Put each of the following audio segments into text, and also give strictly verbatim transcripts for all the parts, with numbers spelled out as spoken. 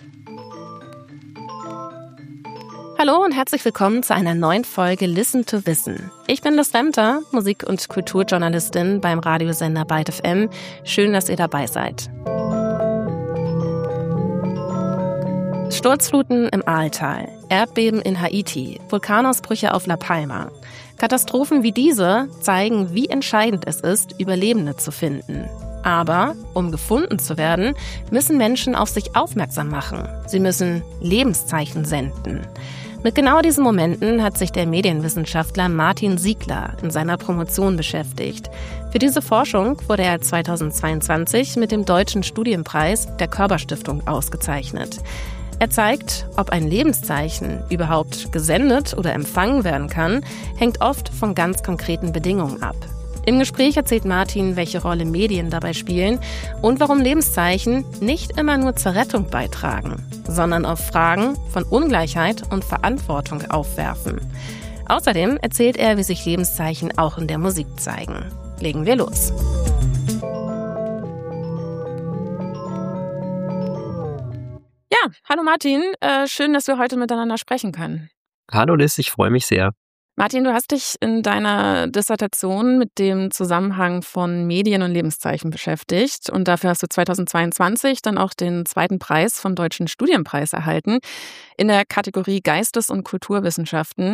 Hallo und herzlich willkommen zu einer neuen Folge Listen to Wissen. Ich bin Liz Remter, Musik- und Kulturjournalistin beim Radiosender Byte F M. Schön, dass ihr dabei seid. Sturzfluten im Aaltal, Erdbeben in Haiti, Vulkanausbrüche auf La Palma. Katastrophen wie diese zeigen, wie entscheidend es ist, Überlebende zu finden. Aber um gefunden zu werden, müssen Menschen auf sich aufmerksam machen. Sie müssen Lebenszeichen senden. Mit genau diesen Momenten hat sich der Medienwissenschaftler Martin Siegler in seiner Promotion beschäftigt. Für diese Forschung wurde er zweitausendzweiundzwanzig mit dem Deutschen Studienpreis der Körber-Stiftung ausgezeichnet. Er zeigt, ob ein Lebenszeichen überhaupt gesendet oder empfangen werden kann, hängt oft von ganz konkreten Bedingungen ab. Im Gespräch erzählt Martin, welche Rolle Medien dabei spielen und warum Lebenszeichen nicht immer nur zur Rettung beitragen, sondern auch Fragen von Ungleichheit und Verantwortung aufwerfen. Außerdem erzählt er, wie sich Lebenszeichen auch in der Musik zeigen. Legen wir los. Ja, hallo Martin, äh, schön, dass wir heute miteinander sprechen können. Hallo Liz, ich freue mich sehr. Martin, du hast dich in deiner Dissertation mit dem Zusammenhang von Medien und Lebenszeichen beschäftigt und dafür hast du zweitausendzweiundzwanzig dann auch den zweiten Preis vom Deutschen Studienpreis erhalten in der Kategorie Geistes- und Kulturwissenschaften.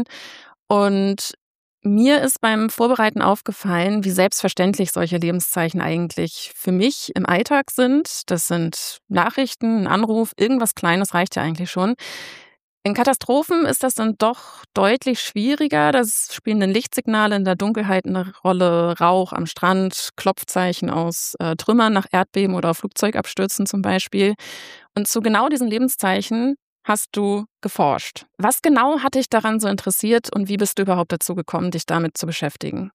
Und mir ist beim Vorbereiten aufgefallen, wie selbstverständlich solche Lebenszeichen eigentlich für mich im Alltag sind. Das sind Nachrichten, ein Anruf, irgendwas Kleines reicht ja eigentlich schon. In Katastrophen ist das dann doch deutlich schwieriger. Da spielen dann Lichtsignale in der Dunkelheit eine Rolle, Rauch am Strand, Klopfzeichen aus äh, Trümmern nach Erdbeben oder Flugzeugabstürzen zum Beispiel. Und zu genau diesen Lebenszeichen hast du geforscht. Was genau hat dich daran so interessiert und wie bist du überhaupt dazu gekommen, dich damit zu beschäftigen?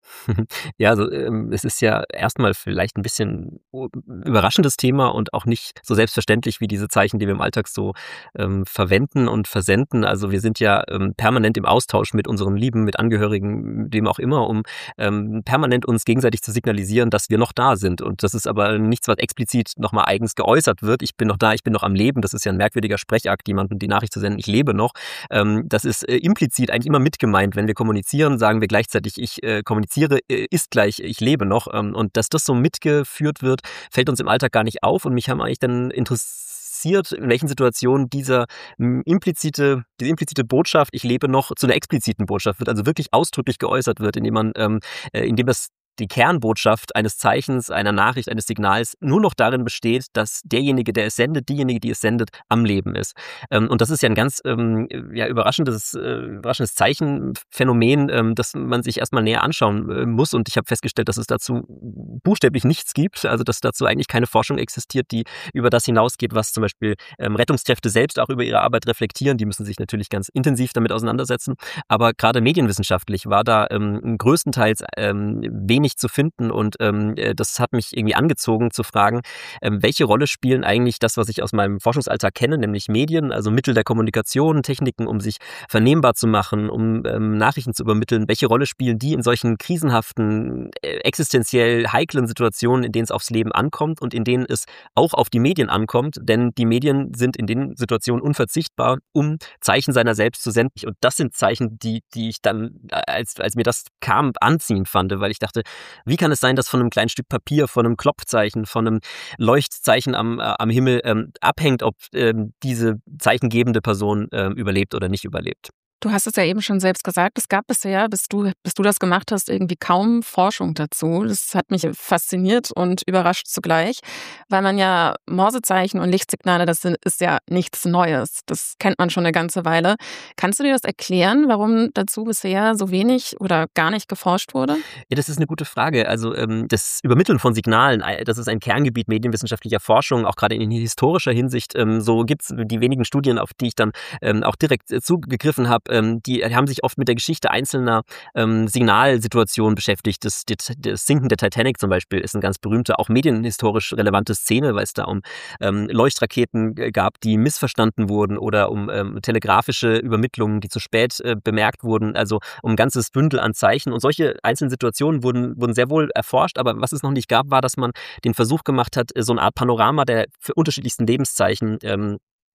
Ja, also ähm, es ist ja erstmal vielleicht ein bisschen überraschendes Thema und auch nicht so selbstverständlich wie diese Zeichen, die wir im Alltag so ähm, verwenden und versenden. Also wir sind ja ähm, permanent im Austausch mit unseren Lieben, mit Angehörigen, dem auch immer, um ähm, permanent uns gegenseitig zu signalisieren, dass wir noch da sind. Und das ist aber nichts, was explizit nochmal eigens geäußert wird. Ich bin noch da, ich bin noch am Leben. Das ist ja ein merkwürdiger Sprechakt, jemandem die Nachricht zu senden, ich lebe noch. Ähm, das ist äh, implizit eigentlich immer mitgemeint. Wenn wir kommunizieren, sagen wir gleichzeitig, ich äh, kommuniziere ist gleich, ich lebe noch. Und dass das so mitgeführt wird, fällt uns im Alltag gar nicht auf. Und mich haben eigentlich dann interessiert, in welchen Situationen dieser implizite, diese implizite Botschaft, ich lebe noch, zu einer expliziten Botschaft wird, also wirklich ausdrücklich geäußert wird, indem man, ähm, indem das die Kernbotschaft eines Zeichens, einer Nachricht, eines Signals nur noch darin besteht, dass derjenige, der es sendet, diejenige, die es sendet, am Leben ist. Und das ist ja ein ganz ähm, ja, überraschendes, äh, überraschendes Zeichenphänomen, ähm, das man sich erstmal näher anschauen äh, muss. Und ich habe festgestellt, dass es dazu buchstäblich nichts gibt, also dass dazu eigentlich keine Forschung existiert, die über das hinausgeht, was zum Beispiel ähm, Rettungskräfte selbst auch über ihre Arbeit reflektieren. Die müssen sich natürlich ganz intensiv damit auseinandersetzen. Aber gerade medienwissenschaftlich war da ähm, größtenteils ähm, wenig zu finden und ähm, das hat mich irgendwie angezogen zu fragen, ähm, welche Rolle spielen eigentlich das, was ich aus meinem Forschungsalltag kenne, nämlich Medien, also Mittel der Kommunikation, Techniken, um sich vernehmbar zu machen, um ähm, Nachrichten zu übermitteln, welche Rolle spielen die in solchen krisenhaften, äh, existenziell heiklen Situationen, in denen es aufs Leben ankommt und in denen es auch auf die Medien ankommt, denn die Medien sind in den Situationen unverzichtbar, um Zeichen seiner selbst zu senden. Und das sind Zeichen, die, die ich dann, als, als mir das kam, anziehend fand, weil ich dachte, wie kann es sein, dass von einem kleinen Stück Papier, von einem Klopfzeichen, von einem Leuchtzeichen am, äh, am Himmel ähm, abhängt, ob ähm, diese zeichengebende Person ähm, überlebt oder nicht überlebt? Du hast es ja eben schon selbst gesagt, es gab bisher, bis du, bis du das gemacht hast, irgendwie kaum Forschung dazu. Das hat mich fasziniert und überrascht zugleich, weil man ja Morsezeichen und Lichtsignale, das ist ja nichts Neues. Das kennt man schon eine ganze Weile. Kannst du dir das erklären, warum dazu bisher so wenig oder gar nicht geforscht wurde? Ja, das ist eine gute Frage. Also ähm, das Übermitteln von Signalen, das ist ein Kerngebiet medienwissenschaftlicher Forschung, auch gerade in historischer Hinsicht. Ähm, so gibt es die wenigen Studien, auf die ich dann ähm, auch direkt äh, zugegriffen habe, ähm, die haben sich oft mit der Geschichte einzelner ähm, Signalsituationen beschäftigt. Das, das, das Sinken der Titanic zum Beispiel ist eine ganz berühmte, auch medienhistorisch relevante Szene, weil es da um ähm, Leuchtraketen gab, die missverstanden wurden oder um ähm, telegrafische Übermittlungen, die zu spät äh, bemerkt wurden, also um ein ganzes Bündel an Zeichen. Und solche einzelnen Situationen wurden, wurden sehr wohl erforscht, aber was es noch nicht gab, war, dass man den Versuch gemacht hat, so eine Art Panorama der für unterschiedlichsten Lebenszeichen ähm,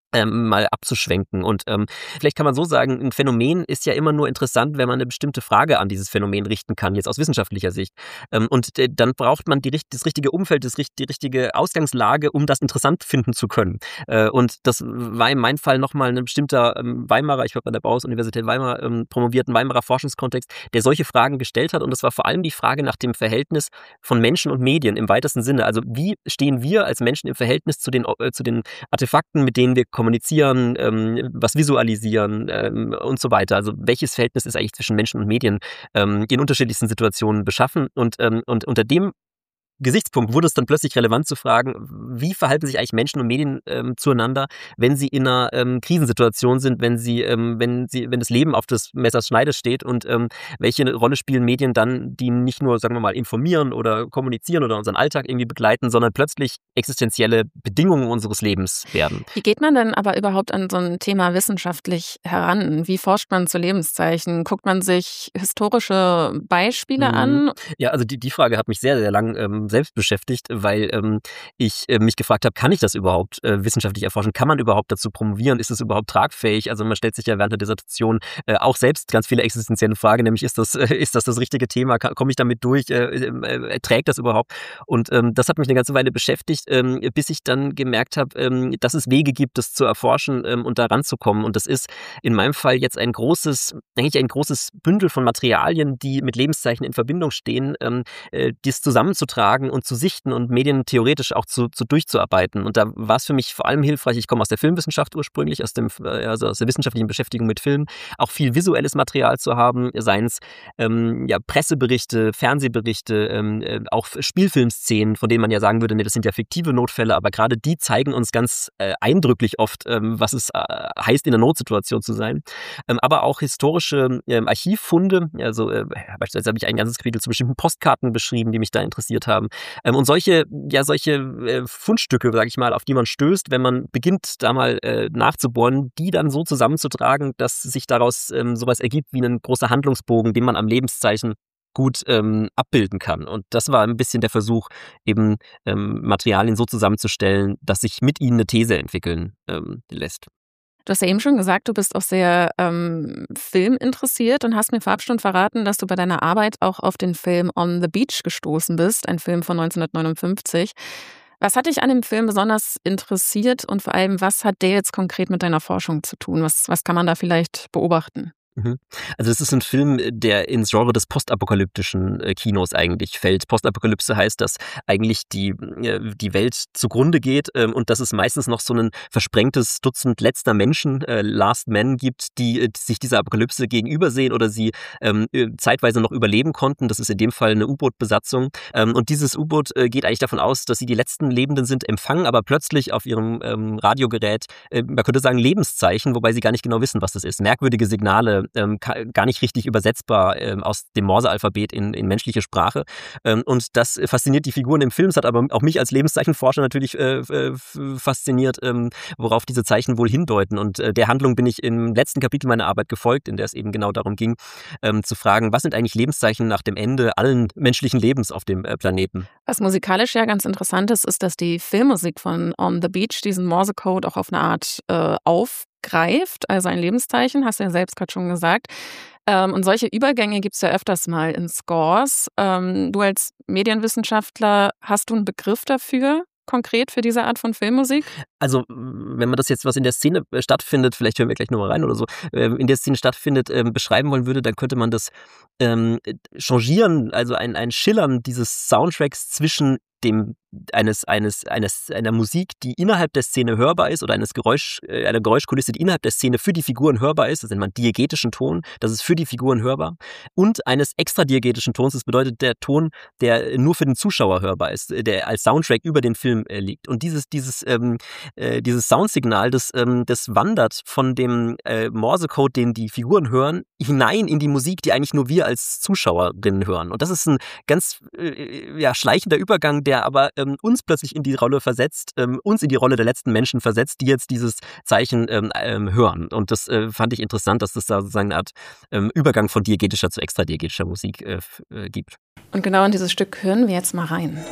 ähm, mal abzuschwenken. Und ähm, vielleicht kann man so sagen, ein Phänomen ist ja immer nur interessant, wenn man eine bestimmte Frage an dieses Phänomen richten kann, jetzt aus wissenschaftlicher Sicht. Ähm, und äh, dann braucht man die, das richtige Umfeld, das, die richtige Ausgangslage, um das interessant finden zu können. Äh, und das war in meinem Fall nochmal ein bestimmter ähm, Weimarer, ich habe an der Bauhaus-Universität Weimar ähm, promoviert, ein Weimarer Forschungskontext, der solche Fragen gestellt hat. Und das war vor allem die Frage nach dem Verhältnis von Menschen und Medien im weitesten Sinne. Also wie stehen wir als Menschen im Verhältnis zu den, äh, zu den Artefakten, mit denen wir kommunizieren, ähm, was visualisieren ähm, und so weiter. Also welches Verhältnis ist eigentlich zwischen Menschen und Medien ähm, in unterschiedlichsten Situationen beschaffen? Und, ähm, und unter dem Gesichtspunkt wurde es dann plötzlich relevant zu fragen, wie verhalten sich eigentlich Menschen und Medien ähm, zueinander, wenn sie in einer ähm, Krisensituation sind, wenn sie, ähm, wenn sie, wenn das Leben auf des Messers Schneide steht und ähm, welche Rolle spielen Medien dann, die nicht nur, sagen wir mal, informieren oder kommunizieren oder unseren Alltag irgendwie begleiten, sondern plötzlich existenzielle Bedingungen unseres Lebens werden. Wie geht man denn aber überhaupt an so ein Thema wissenschaftlich heran? Wie forscht man zu Lebenszeichen? Guckt man sich historische Beispiele Mhm. an? Ja, also die, die Frage hat mich sehr, sehr lang ähm, selbst beschäftigt, weil ähm, ich äh, mich gefragt habe, kann ich das überhaupt äh, wissenschaftlich erforschen? Kann man überhaupt dazu promovieren? Ist es überhaupt tragfähig? Also man stellt sich ja während der Dissertation äh, auch selbst ganz viele existenzielle Fragen, nämlich ist das, äh, ist das das richtige Thema? Komme ich damit durch? Äh, äh, trägt das überhaupt? Und ähm, das hat mich eine ganze Weile beschäftigt, ähm, bis ich dann gemerkt habe, ähm, dass es Wege gibt, das zu erforschen ähm, und da ranzukommen. Und das ist in meinem Fall jetzt ein großes, eigentlich ein großes Bündel von Materialien, die mit Lebenszeichen in Verbindung stehen, ähm, äh, dies zusammenzutragen und zu sichten und Medien theoretisch auch zu, zu durchzuarbeiten. Und da war es für mich vor allem hilfreich, ich komme aus der Filmwissenschaft ursprünglich, aus dem, also aus der wissenschaftlichen Beschäftigung mit Film, auch viel visuelles Material zu haben, seien es ähm, ja, Presseberichte, Fernsehberichte, ähm, äh, auch Spielfilmszenen, von denen man ja sagen würde, nee, das sind ja fiktive Notfälle, aber gerade die zeigen uns ganz äh, eindrücklich oft, ähm, was es äh, heißt, in einer Notsituation zu sein. Ähm, aber auch historische ähm, Archivfunde, also äh, beispielsweise habe ich ein ganzes Kapitel zu bestimmten Postkarten beschrieben, die mich da interessiert haben. Ähm, und solche, ja, solche äh, Fundstücke, sage ich mal, auf die man stößt, wenn man beginnt, da mal äh, nachzubohren, die dann so zusammenzutragen, dass sich daraus ähm, sowas ergibt wie ein großer Handlungsbogen, den man am Lebenszeichen gut ähm, abbilden kann. Und das war ein bisschen der Versuch, eben ähm, Materialien so zusammenzustellen, dass sich mit ihnen eine These entwickeln ähm, lässt. Du hast ja eben schon gesagt, du bist auch sehr ähm, filminteressiert und hast mir vorab schon verraten, dass du bei deiner Arbeit auch auf den Film On the Beach gestoßen bist, ein Film von neunzehnhundertneunundfünfzig. Was hat dich an dem Film besonders interessiert und vor allem, was hat der jetzt konkret mit deiner Forschung zu tun? Was, was kann man da vielleicht beobachten? Mhm. Also das ist ein Film, der ins Genre des postapokalyptischen äh, Kinos eigentlich fällt. Postapokalypse heißt, dass eigentlich die, äh, die Welt zugrunde geht ähm, und dass es meistens noch so ein versprengtes Dutzend letzter Menschen, äh, Last Men gibt, die äh, sich dieser Apokalypse gegenübersehen oder sie ähm, zeitweise noch überleben konnten. Das ist in dem Fall eine U-Boot-Besatzung. Ähm, und dieses U-Boot äh, geht eigentlich davon aus, dass sie die letzten Lebenden sind, empfangen aber plötzlich auf ihrem ähm, Radiogerät, äh, man könnte sagen Lebenszeichen, wobei sie gar nicht genau wissen, was das ist. Merkwürdige Signale, Ähm, gar nicht richtig übersetzbar ähm, aus dem Morse-Alphabet in, in menschliche Sprache. Ähm, und das fasziniert die Figuren im Film. Es hat aber auch mich als Lebenszeichenforscher natürlich äh, äh, fasziniert, ähm, worauf diese Zeichen wohl hindeuten. Und äh, der Handlung bin ich im letzten Kapitel meiner Arbeit gefolgt, in der es eben genau darum ging, ähm, zu fragen, was sind eigentlich Lebenszeichen nach dem Ende allen menschlichen Lebens auf dem äh, Planeten? Was musikalisch ja ganz interessant ist, ist, dass die Filmmusik von On the Beach diesen Morse-Code auch auf eine Art äh, aufgreift, also ein Lebenszeichen, hast du ja selbst gerade schon gesagt. Ähm, und solche Übergänge gibt es ja öfters mal in Scores. Ähm, du als Medienwissenschaftler, hast du einen Begriff dafür, konkret für diese Art von Filmmusik? Also, wenn man das jetzt, was in der Szene äh, stattfindet, vielleicht hören wir gleich nochmal rein oder so, äh, in der Szene stattfindet, äh, beschreiben wollen würde, dann könnte man das ähm, changieren, also ein, ein Schillern dieses Soundtracks zwischen dem eines eines eines einer Musik, die innerhalb der Szene hörbar ist oder eines Geräusch äh, einer Geräuschkulisse, die innerhalb der Szene für die Figuren hörbar ist, das nennt man diegetischen Ton, das ist für die Figuren hörbar, und eines extradiegetischen Tons, das bedeutet der Ton, der nur für den Zuschauer hörbar ist, der als Soundtrack über den Film äh, liegt. Und dieses dieses ähm, äh, dieses Soundsignal, das ähm, das wandert von dem äh, Morsecode, den die Figuren hören, hinein in die Musik, die eigentlich nur wir als Zuschauerinnen hören. Und das ist ein ganz äh, ja schleichender Übergang, der aber ähm, uns plötzlich in die Rolle versetzt, ähm, uns in die Rolle der letzten Menschen versetzt, die jetzt dieses Zeichen ähm, ähm, hören. Und das äh, fand ich interessant, dass es da sozusagen eine Art ähm, Übergang von diegetischer zu extradiegetischer Musik äh, äh, gibt. Und genau in dieses Stück hören wir jetzt mal rein.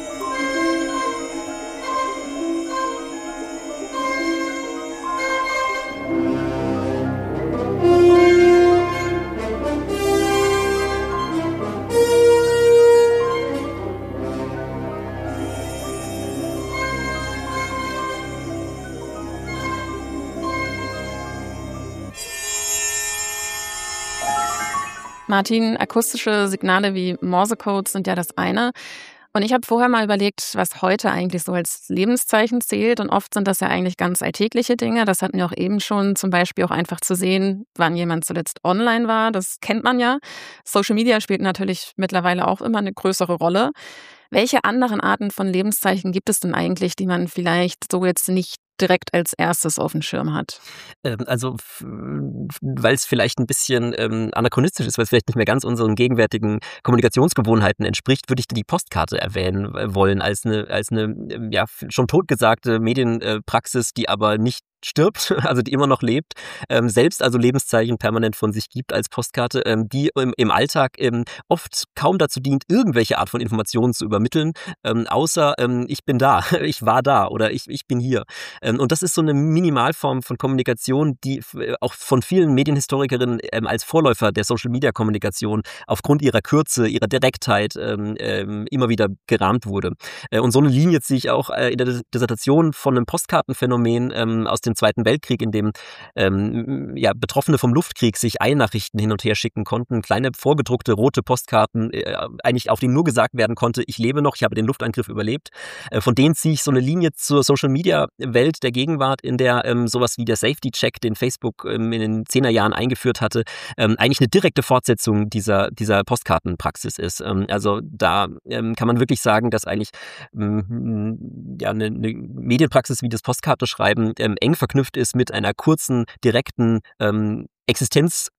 Martin, akustische Signale wie Morsecode sind ja das eine. Und ich habe vorher mal überlegt, was heute eigentlich so als Lebenszeichen zählt. Und oft sind das ja eigentlich ganz alltägliche Dinge. Das hatten wir auch eben schon, zum Beispiel auch einfach zu sehen, wann jemand zuletzt online war. Das kennt man ja. Social Media spielt natürlich mittlerweile auch immer eine größere Rolle. Welche anderen Arten von Lebenszeichen gibt es denn eigentlich, die man vielleicht so jetzt nicht direkt als erstes auf dem Schirm hat? Ähm, also, weil es vielleicht ein bisschen ähm, anachronistisch ist, weil es vielleicht nicht mehr ganz unseren gegenwärtigen Kommunikationsgewohnheiten entspricht, würde ich die Postkarte erwähnen äh, wollen als eine als eine ähm, ja, schon totgesagte Medienpraxis, die aber nicht stirbt, also die immer noch lebt, ähm, selbst also Lebenszeichen permanent von sich gibt als Postkarte, ähm, die im, im Alltag ähm, oft kaum dazu dient, irgendwelche Art von Informationen zu übermitteln, ähm, außer ähm, ich bin da, ich war da oder ich, ich bin hier. Ähm, und das ist so eine Minimalform von Kommunikation, die f- auch von vielen Medienhistorikerinnen ähm, als Vorläufer der Social-Media-Kommunikation aufgrund ihrer Kürze, ihrer Direktheit ähm, ähm, immer wieder gerahmt wurde. Äh, und so eine Linie ziehe ich auch äh, in der Dissertation von einem Postkartenphänomen ähm, aus dem Zweiten Weltkrieg, in dem ähm, ja, Betroffene vom Luftkrieg sich Eilnachrichten hin und her schicken konnten, kleine vorgedruckte rote Postkarten, äh, eigentlich auf denen nur gesagt werden konnte, ich lebe noch, ich habe den Luftangriff überlebt. Äh, von denen ziehe ich so eine Linie zur Social-Media-Welt der Gegenwart, in der ähm, sowas wie der Safety-Check, den Facebook ähm, in den zehner Jahren eingeführt hatte, ähm, eigentlich eine direkte Fortsetzung dieser, dieser Postkartenpraxis ist. Ähm, also da ähm, kann man wirklich sagen, dass eigentlich ähm, ja, eine, eine Medienpraxis wie das Postkartenschreiben ähm, eng verknüpft ist mit einer kurzen, direkten ähm, Existenz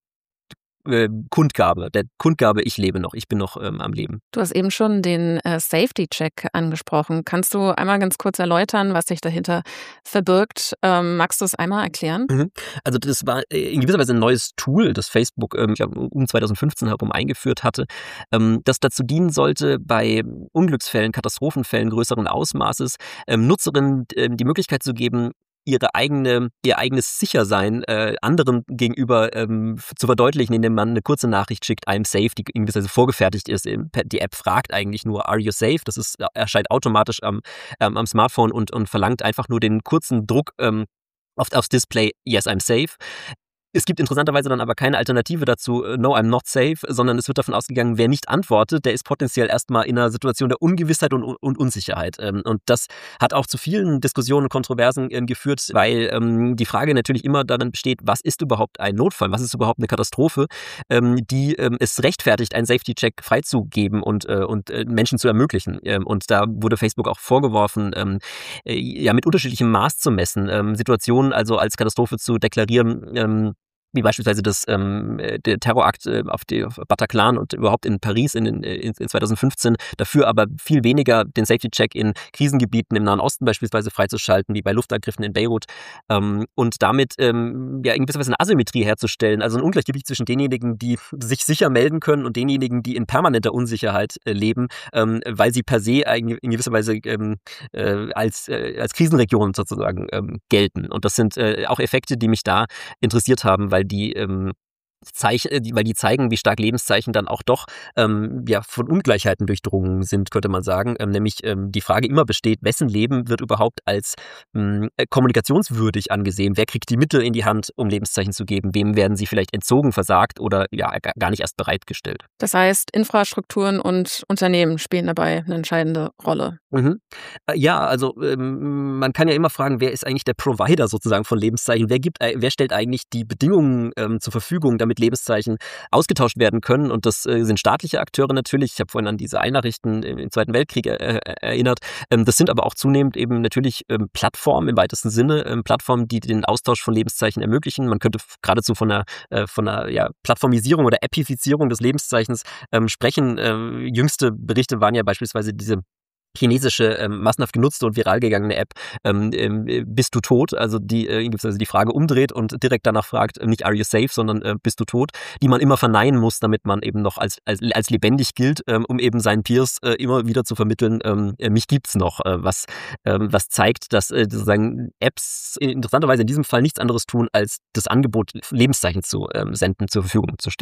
äh, Kundgabe, der Kundgabe, ich lebe noch, ich bin noch ähm, am Leben. Du hast eben schon den äh, Safety-Check angesprochen. Kannst du einmal ganz kurz erläutern, was sich dahinter verbirgt? Ähm, magst du es einmal erklären? Mhm. Also das war äh, in gewisser Weise ein neues Tool, das Facebook ähm, ich glaub, um zweitausendfünfzehn herum eingeführt hatte, ähm, das dazu dienen sollte, bei Unglücksfällen, Katastrophenfällen größeren Ausmaßes ähm, Nutzerinnen ähm, die Möglichkeit zu geben, ihre eigene, ihr eigenes Sichersein äh, anderen gegenüber ähm, f- zu verdeutlichen, indem man eine kurze Nachricht schickt, I'm safe, die in gewisser Weise vorgefertigt ist. Ähm, per- Die App fragt eigentlich nur, are you safe? Das ist, erscheint automatisch am, ähm, am Smartphone und, und verlangt einfach nur den kurzen Druck ähm, auf, aufs Display, yes, I'm safe. Es gibt interessanterweise dann aber keine Alternative dazu, äh, no, I'm not safe, sondern es wird davon ausgegangen, wer nicht antwortet, der ist potenziell erstmal in einer Situation der Ungewissheit und, und Unsicherheit. Ähm, Und das hat auch zu vielen Diskussionen und Kontroversen ähm, geführt, weil ähm, die Frage natürlich immer darin besteht, was ist überhaupt ein Notfall, was ist überhaupt eine Katastrophe, ähm, die ähm, es rechtfertigt, einen Safety-Check freizugeben und, äh, und äh, Menschen zu ermöglichen. Ähm, Und da wurde Facebook auch vorgeworfen, ähm, äh, ja mit unterschiedlichem Maß zu messen, ähm, Situationen also als Katastrophe zu deklarieren, ähm, wie beispielsweise das, ähm, äh, der Terrorakt äh, auf, die, auf Bataclan und überhaupt in Paris in, den, äh, in, in zweitausendfünfzehn, dafür aber viel weniger den Safety-Check in Krisengebieten im Nahen Osten beispielsweise freizuschalten, wie bei Luftangriffen in Beirut, ähm, und damit ähm, ja in gewisser Weise eine Asymmetrie herzustellen, also ein Ungleichgewicht zwischen denjenigen, die sich sicher melden können und denjenigen, die in permanenter Unsicherheit äh, leben, ähm, weil sie per se eigentlich in gewisser Weise ähm, äh, als, äh, als Krisenregion sozusagen ähm, gelten. Und das sind äh, auch Effekte, die mich da interessiert haben, weil die ähm, Zeichen, äh, die, weil die zeigen, wie stark Lebenszeichen dann auch doch ähm, ja, von Ungleichheiten durchdrungen sind, könnte man sagen. Ähm, nämlich ähm, die Frage immer besteht, wessen Leben wird überhaupt als ähm, kommunikationswürdig angesehen? Wer kriegt die Mittel in die Hand, um Lebenszeichen zu geben? Wem werden sie vielleicht entzogen, versagt oder ja ga- gar nicht erst bereitgestellt? Das heißt, Infrastrukturen und Unternehmen spielen dabei eine entscheidende Rolle. Mhm. Äh, Ja, also ähm, man kann ja immer fragen, wer ist eigentlich der Provider sozusagen von Lebenszeichen? Wer gibt, äh, wer stellt eigentlich die Bedingungen ähm, zur Verfügung, damit Lebenszeichen ausgetauscht werden können? Und das äh, sind staatliche Akteure natürlich. Ich habe vorhin an diese Eilnachrichten im, im Zweiten Weltkrieg äh, äh, erinnert. Ähm, das sind aber auch zunehmend eben natürlich ähm, Plattformen im weitesten Sinne, ähm, Plattformen, die den Austausch von Lebenszeichen ermöglichen. Man könnte f- geradezu von einer, äh, von einer ja, Plattformisierung oder Appifizierung des Lebenszeichens ähm, sprechen. Äh, jüngste Berichte waren ja beispielsweise diese chinesische, ähm, massenhaft genutzte und viral gegangene App, ähm, ähm, äh, bist du tot? Also die äh, also die Frage umdreht und direkt danach fragt, äh, nicht are you safe, sondern äh, bist du tot? Die man immer verneinen muss, damit man eben noch als, als, als lebendig gilt, ähm, um eben seinen Peers äh, immer wieder zu vermitteln, ähm, äh, mich gibt's noch, äh, was, ähm, was zeigt, dass äh, sozusagen Apps interessanterweise in diesem Fall nichts anderes tun, als das Angebot, Lebenszeichen zu ähm, senden, zur Verfügung zu stellen.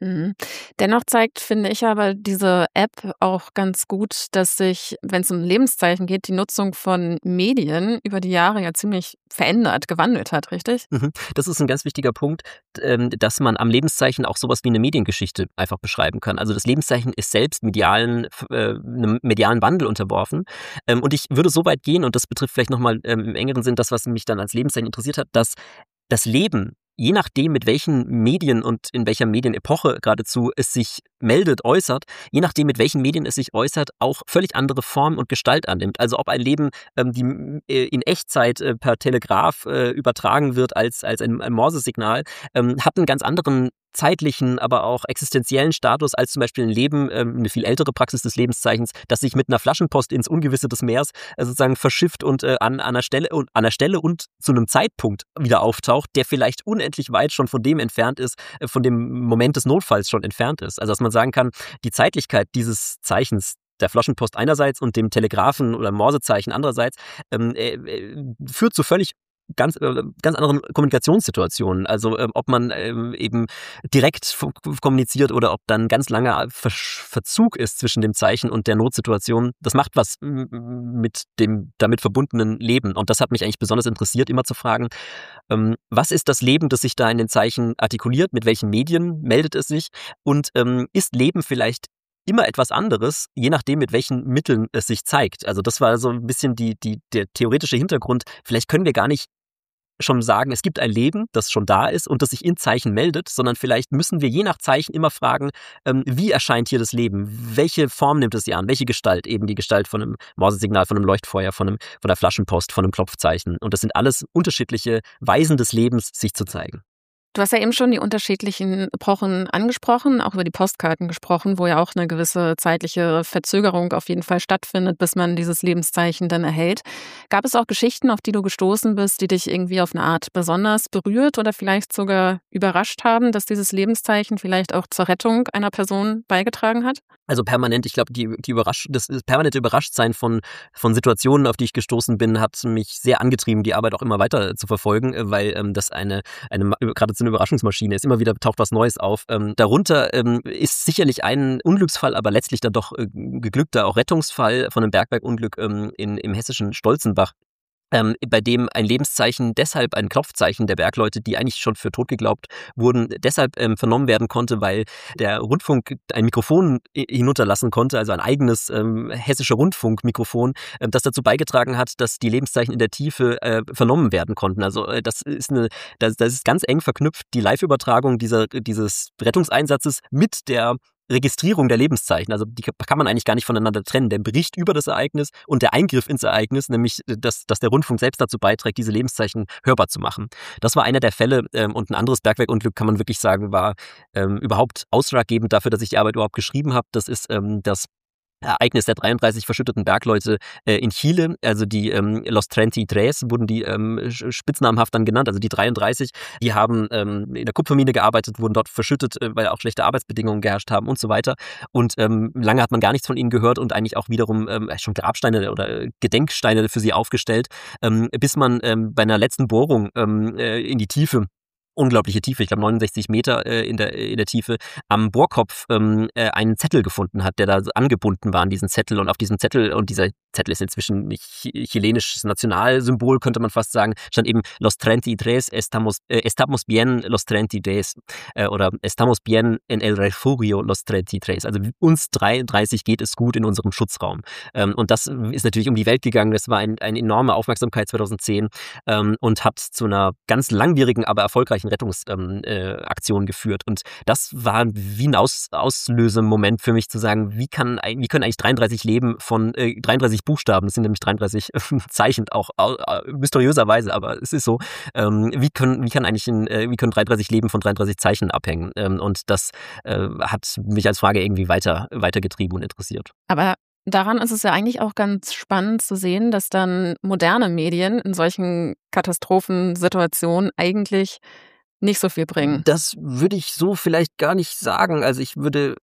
Mhm. Dennoch zeigt, finde ich aber diese App auch ganz gut, dass sich, wenn es um Lebenszeichen geht, die Nutzung von Medien über die Jahre ja ziemlich verändert, gewandelt hat, richtig? Mhm. Das ist ein ganz wichtiger Punkt, d ähm, dass man am Lebenszeichen auch sowas wie eine Mediengeschichte einfach beschreiben kann. Also, das Lebenszeichen ist selbst medialen f äh, 'nem medialen Wandel unterworfen. Ähm, und ich würde so weit gehen, und das betrifft vielleicht noch mal, ähm, im engeren Sinn das, was mich dann als Lebenszeichen interessiert hat, dass das Leben, je nachdem, mit welchen Medien und in welcher Medienepoche geradezu es sich meldet, äußert, je nachdem, mit welchen Medien es sich äußert, auch völlig andere Form und Gestalt annimmt. Also, ob ein Leben, ähm, die m äh, in Echtzeit, äh, per Telegraph, äh, übertragen wird als als ein ein Morsesignal, ähm, hat einen ganz anderen zeitlichen, aber auch existenziellen Status als zum Beispiel ein Leben, ähm, 'ne viel ältere Praxis des Lebenszeichens, das sich mit einer Flaschenpost ins Ungewisse des Meeres, äh, sozusagen verschifft und, äh, an an 'ner Stelle und an 'ner Stelle und zu einem Zeitpunkt wieder auftaucht, der vielleicht unendlich weit schon von dem entfernt ist, äh, von dem Moment des Notfalls schon entfernt ist. Also, dass man sagen kann, die Zeitlichkeit dieses Zeichens der Flaschenpost einerseits und dem Telegraphen oder Morsezeichen andererseits, ähm, äh, äh, führt zu völlig ganz äh, ganz anderen Kommunikationssituationen. Also, ähm, ob man, ähm, eben direkt f kommuniziert oder ob dann ganz langer Versch Verzug ist zwischen dem Zeichen und der Notsituation. Das macht was m m mit dem damit verbundenen Leben. Und das hat mich eigentlich besonders interessiert, immer zu fragen, ähm, was ist das Leben, das sich da in den Zeichen artikuliert? Mit welchen Medien meldet es sich? Und, ähm, ist Leben vielleicht immer etwas anderes, je nachdem, mit welchen Mitteln es sich zeigt? Also, das war so ein bisschen die die der theoretische Hintergrund. Vielleicht können wir gar nicht schon sagen, es gibt ein Leben, das schon da ist und das sich in Zeichen meldet, sondern vielleicht müssen wir je nach Zeichen immer fragen, ähm, wie erscheint hier das Leben? Welche Form nimmt es hier an? Welche Gestalt? Eben die Gestalt von einem Morsesignal, von einem Leuchtfeuer, von einem von der Flaschenpost, von einem Klopfzeichen. Und das sind alles unterschiedliche Weisen des Lebens, sich zu zeigen. Du hast ja eben schon die unterschiedlichen Epochen angesprochen, auch über die Postkarten gesprochen, wo ja auch eine gewisse zeitliche Verzögerung auf jeden Fall stattfindet, bis man dieses Lebenszeichen dann erhält. Gab es auch Geschichten, auf die du gestoßen bist, die dich irgendwie auf eine Art besonders berührt oder vielleicht sogar überrascht haben, dass dieses Lebenszeichen vielleicht auch zur Rettung einer Person beigetragen hat? Also permanent, ich glaube, die die Überrasch das das permanente Überraschtsein von von Situationen, auf die ich gestoßen bin, hat mich sehr angetrieben, die Arbeit auch immer weiter zu verfolgen, äh, weil, ähm, das eine eine ma geradezu 'ne Überraschungsmaschine ist. Immer wieder taucht was Neues auf. Ähm, darunter, ähm, ist sicherlich ein Unglücksfall, aber letztlich dann doch, äh, geglückter auch Rettungsfall von einem Bergwerkunglück, ähm, in im hessischen Stolzenbach. Ähm, bei dem ein Lebenszeichen deshalb ein Klopfzeichen der Bergleute, die eigentlich schon für tot geglaubt wurden, deshalb, ähm, vernommen werden konnte, weil der Rundfunk ein Mikrofon hi hinunterlassen konnte, also ein eigenes, ähm, hessischer Rundfunkmikrofon, ähm, das dazu beigetragen hat, dass die Lebenszeichen in der Tiefe, äh, vernommen werden konnten. Also, äh, das ist eine, das das ist ganz eng verknüpft, die Live-Übertragung dieser dieses Rettungseinsatzes mit der Registrierung der Lebenszeichen. Also, die kann man eigentlich gar nicht voneinander trennen. Der Bericht über das Ereignis und der Eingriff ins Ereignis, nämlich, äh, dass dass der Rundfunk selbst dazu beiträgt, diese Lebenszeichen hörbar zu machen. Das war einer der Fälle, ähm, und ein anderes Bergwerkunglück, kann man wirklich sagen, war, ähm, überhaupt ausschlaggebend dafür, dass ich die Arbeit überhaupt geschrieben habe. Das ist, ähm, das Ereignis der dreiunddreißig verschütteten Bergleute, äh, in Chile, also die, ähm, Los veintitrés wurden die, ähm, sch spitznamenhaft dann genannt, also die dreiunddreißig, die haben, ähm, in der Kupfermine gearbeitet, wurden dort verschüttet, äh, weil auch schlechte Arbeitsbedingungen geherrscht haben und so weiter. Und, ähm, lange hat man gar nichts von ihnen gehört und eigentlich auch wiederum, ähm, schon Grabsteine oder äh, Gedenksteine für sie aufgestellt, ähm, bis man, ähm, bei einer letzten Bohrung, ähm, äh, in die Tiefe, unglaubliche Tiefe, ich glaube neunundsechzig Meter äh, in der in der Tiefe, am Bohrkopf, ähm, äh, einen Zettel gefunden hat, der da so angebunden war an diesen Zettel. Und auf diesem Zettel, und dieser Zettel ist inzwischen chi chilenisches Nationalsymbol, könnte man fast sagen, stand eben Los veintitrés estamos äh, estamos bien los veintitrés, äh, oder estamos bien en el refugio los veintitrés. Also uns dreiunddreißig geht es gut in unserem Schutzraum. Ähm, und das ist natürlich um die Welt gegangen. Das war ein eine enorme Aufmerksamkeit zweitausendzehn, ähm, und hat zu einer ganz langwierigen, aber erfolgreichen Rettungsaktion ähm, äh, Aktion geführt. Und das war wie ein Aus Auslösemoment für mich zu sagen, wie kann eig wie können eigentlich dreiunddreißig Leben von äh, dreiunddreißig Buchstaben, das sind nämlich dreiunddreißig Zeichen, auch au äh, mysteriöserweise, aber es ist so, ähm, wie können wie kann eigentlich ein, äh, wie können dreiunddreißig Leben von dreiunddreißig Zeichen abhängen? Ähm, und das, äh, hat mich als Frage irgendwie weiter weitergetrieben und interessiert. Aber daran ist es ja eigentlich auch ganz spannend zu sehen, dass dann moderne Medien in solchen Katastrophensituationen eigentlich nicht so viel bringen. Das würde ich so vielleicht gar nicht sagen. Also, ich würde,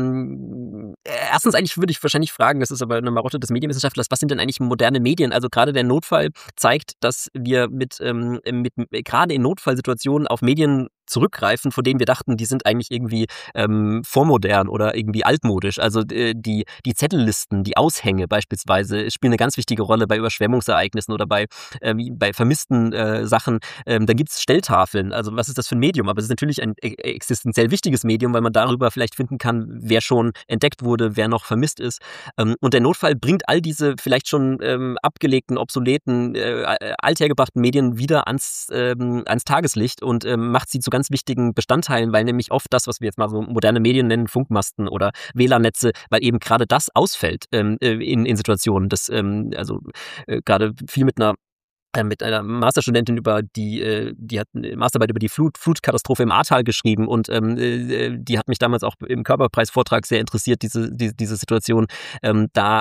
ähm äh, erstens eigentlich würde ich wahrscheinlich fragen, das ist aber eine Marotte des Medienwissenschaftlers, was sind denn eigentlich moderne Medien? Also, gerade der Notfall zeigt, dass wir mit, ähm mit grade in Notfallsituationen auf Medien zurückgreifen, von denen wir dachten, die sind eigentlich irgendwie ähm, vormodern oder irgendwie altmodisch. Also äh, die, die Zettellisten, die Aushänge beispielsweise spielen eine ganz wichtige Rolle bei Überschwemmungsereignissen oder bei, ähm, bei vermissten äh, Sachen. Ähm, dann gibt es Stelltafeln. Also was ist das für ein Medium? Aber es ist natürlich ein e- existenziell wichtiges Medium, weil man darüber vielleicht finden kann, wer schon entdeckt wurde, wer noch vermisst ist. Ähm, und der Notfall bringt all diese vielleicht schon ähm, abgelegten, obsoleten, äh, althergebrachten Medien wieder ans, ähm, ans Tageslicht und ähm, macht sie zu ganz wichtigen Bestandteilen, weil nämlich oft das, was wir jetzt mal so moderne Medien nennen, Funkmasten oder W L A N-Netze, weil eben gerade das ausfällt ähm, in, in Situationen. Das, ähm, also äh, gerade viel mit einer mit einer Masterstudentin über die, äh, die hat eine Masterarbeit über die Flut, Flutkatastrophe im Ahrtal geschrieben und ähm, äh, die hat mich damals auch im Körperpreisvortrag sehr interessiert, diese, die, diese Situation. Ähm, da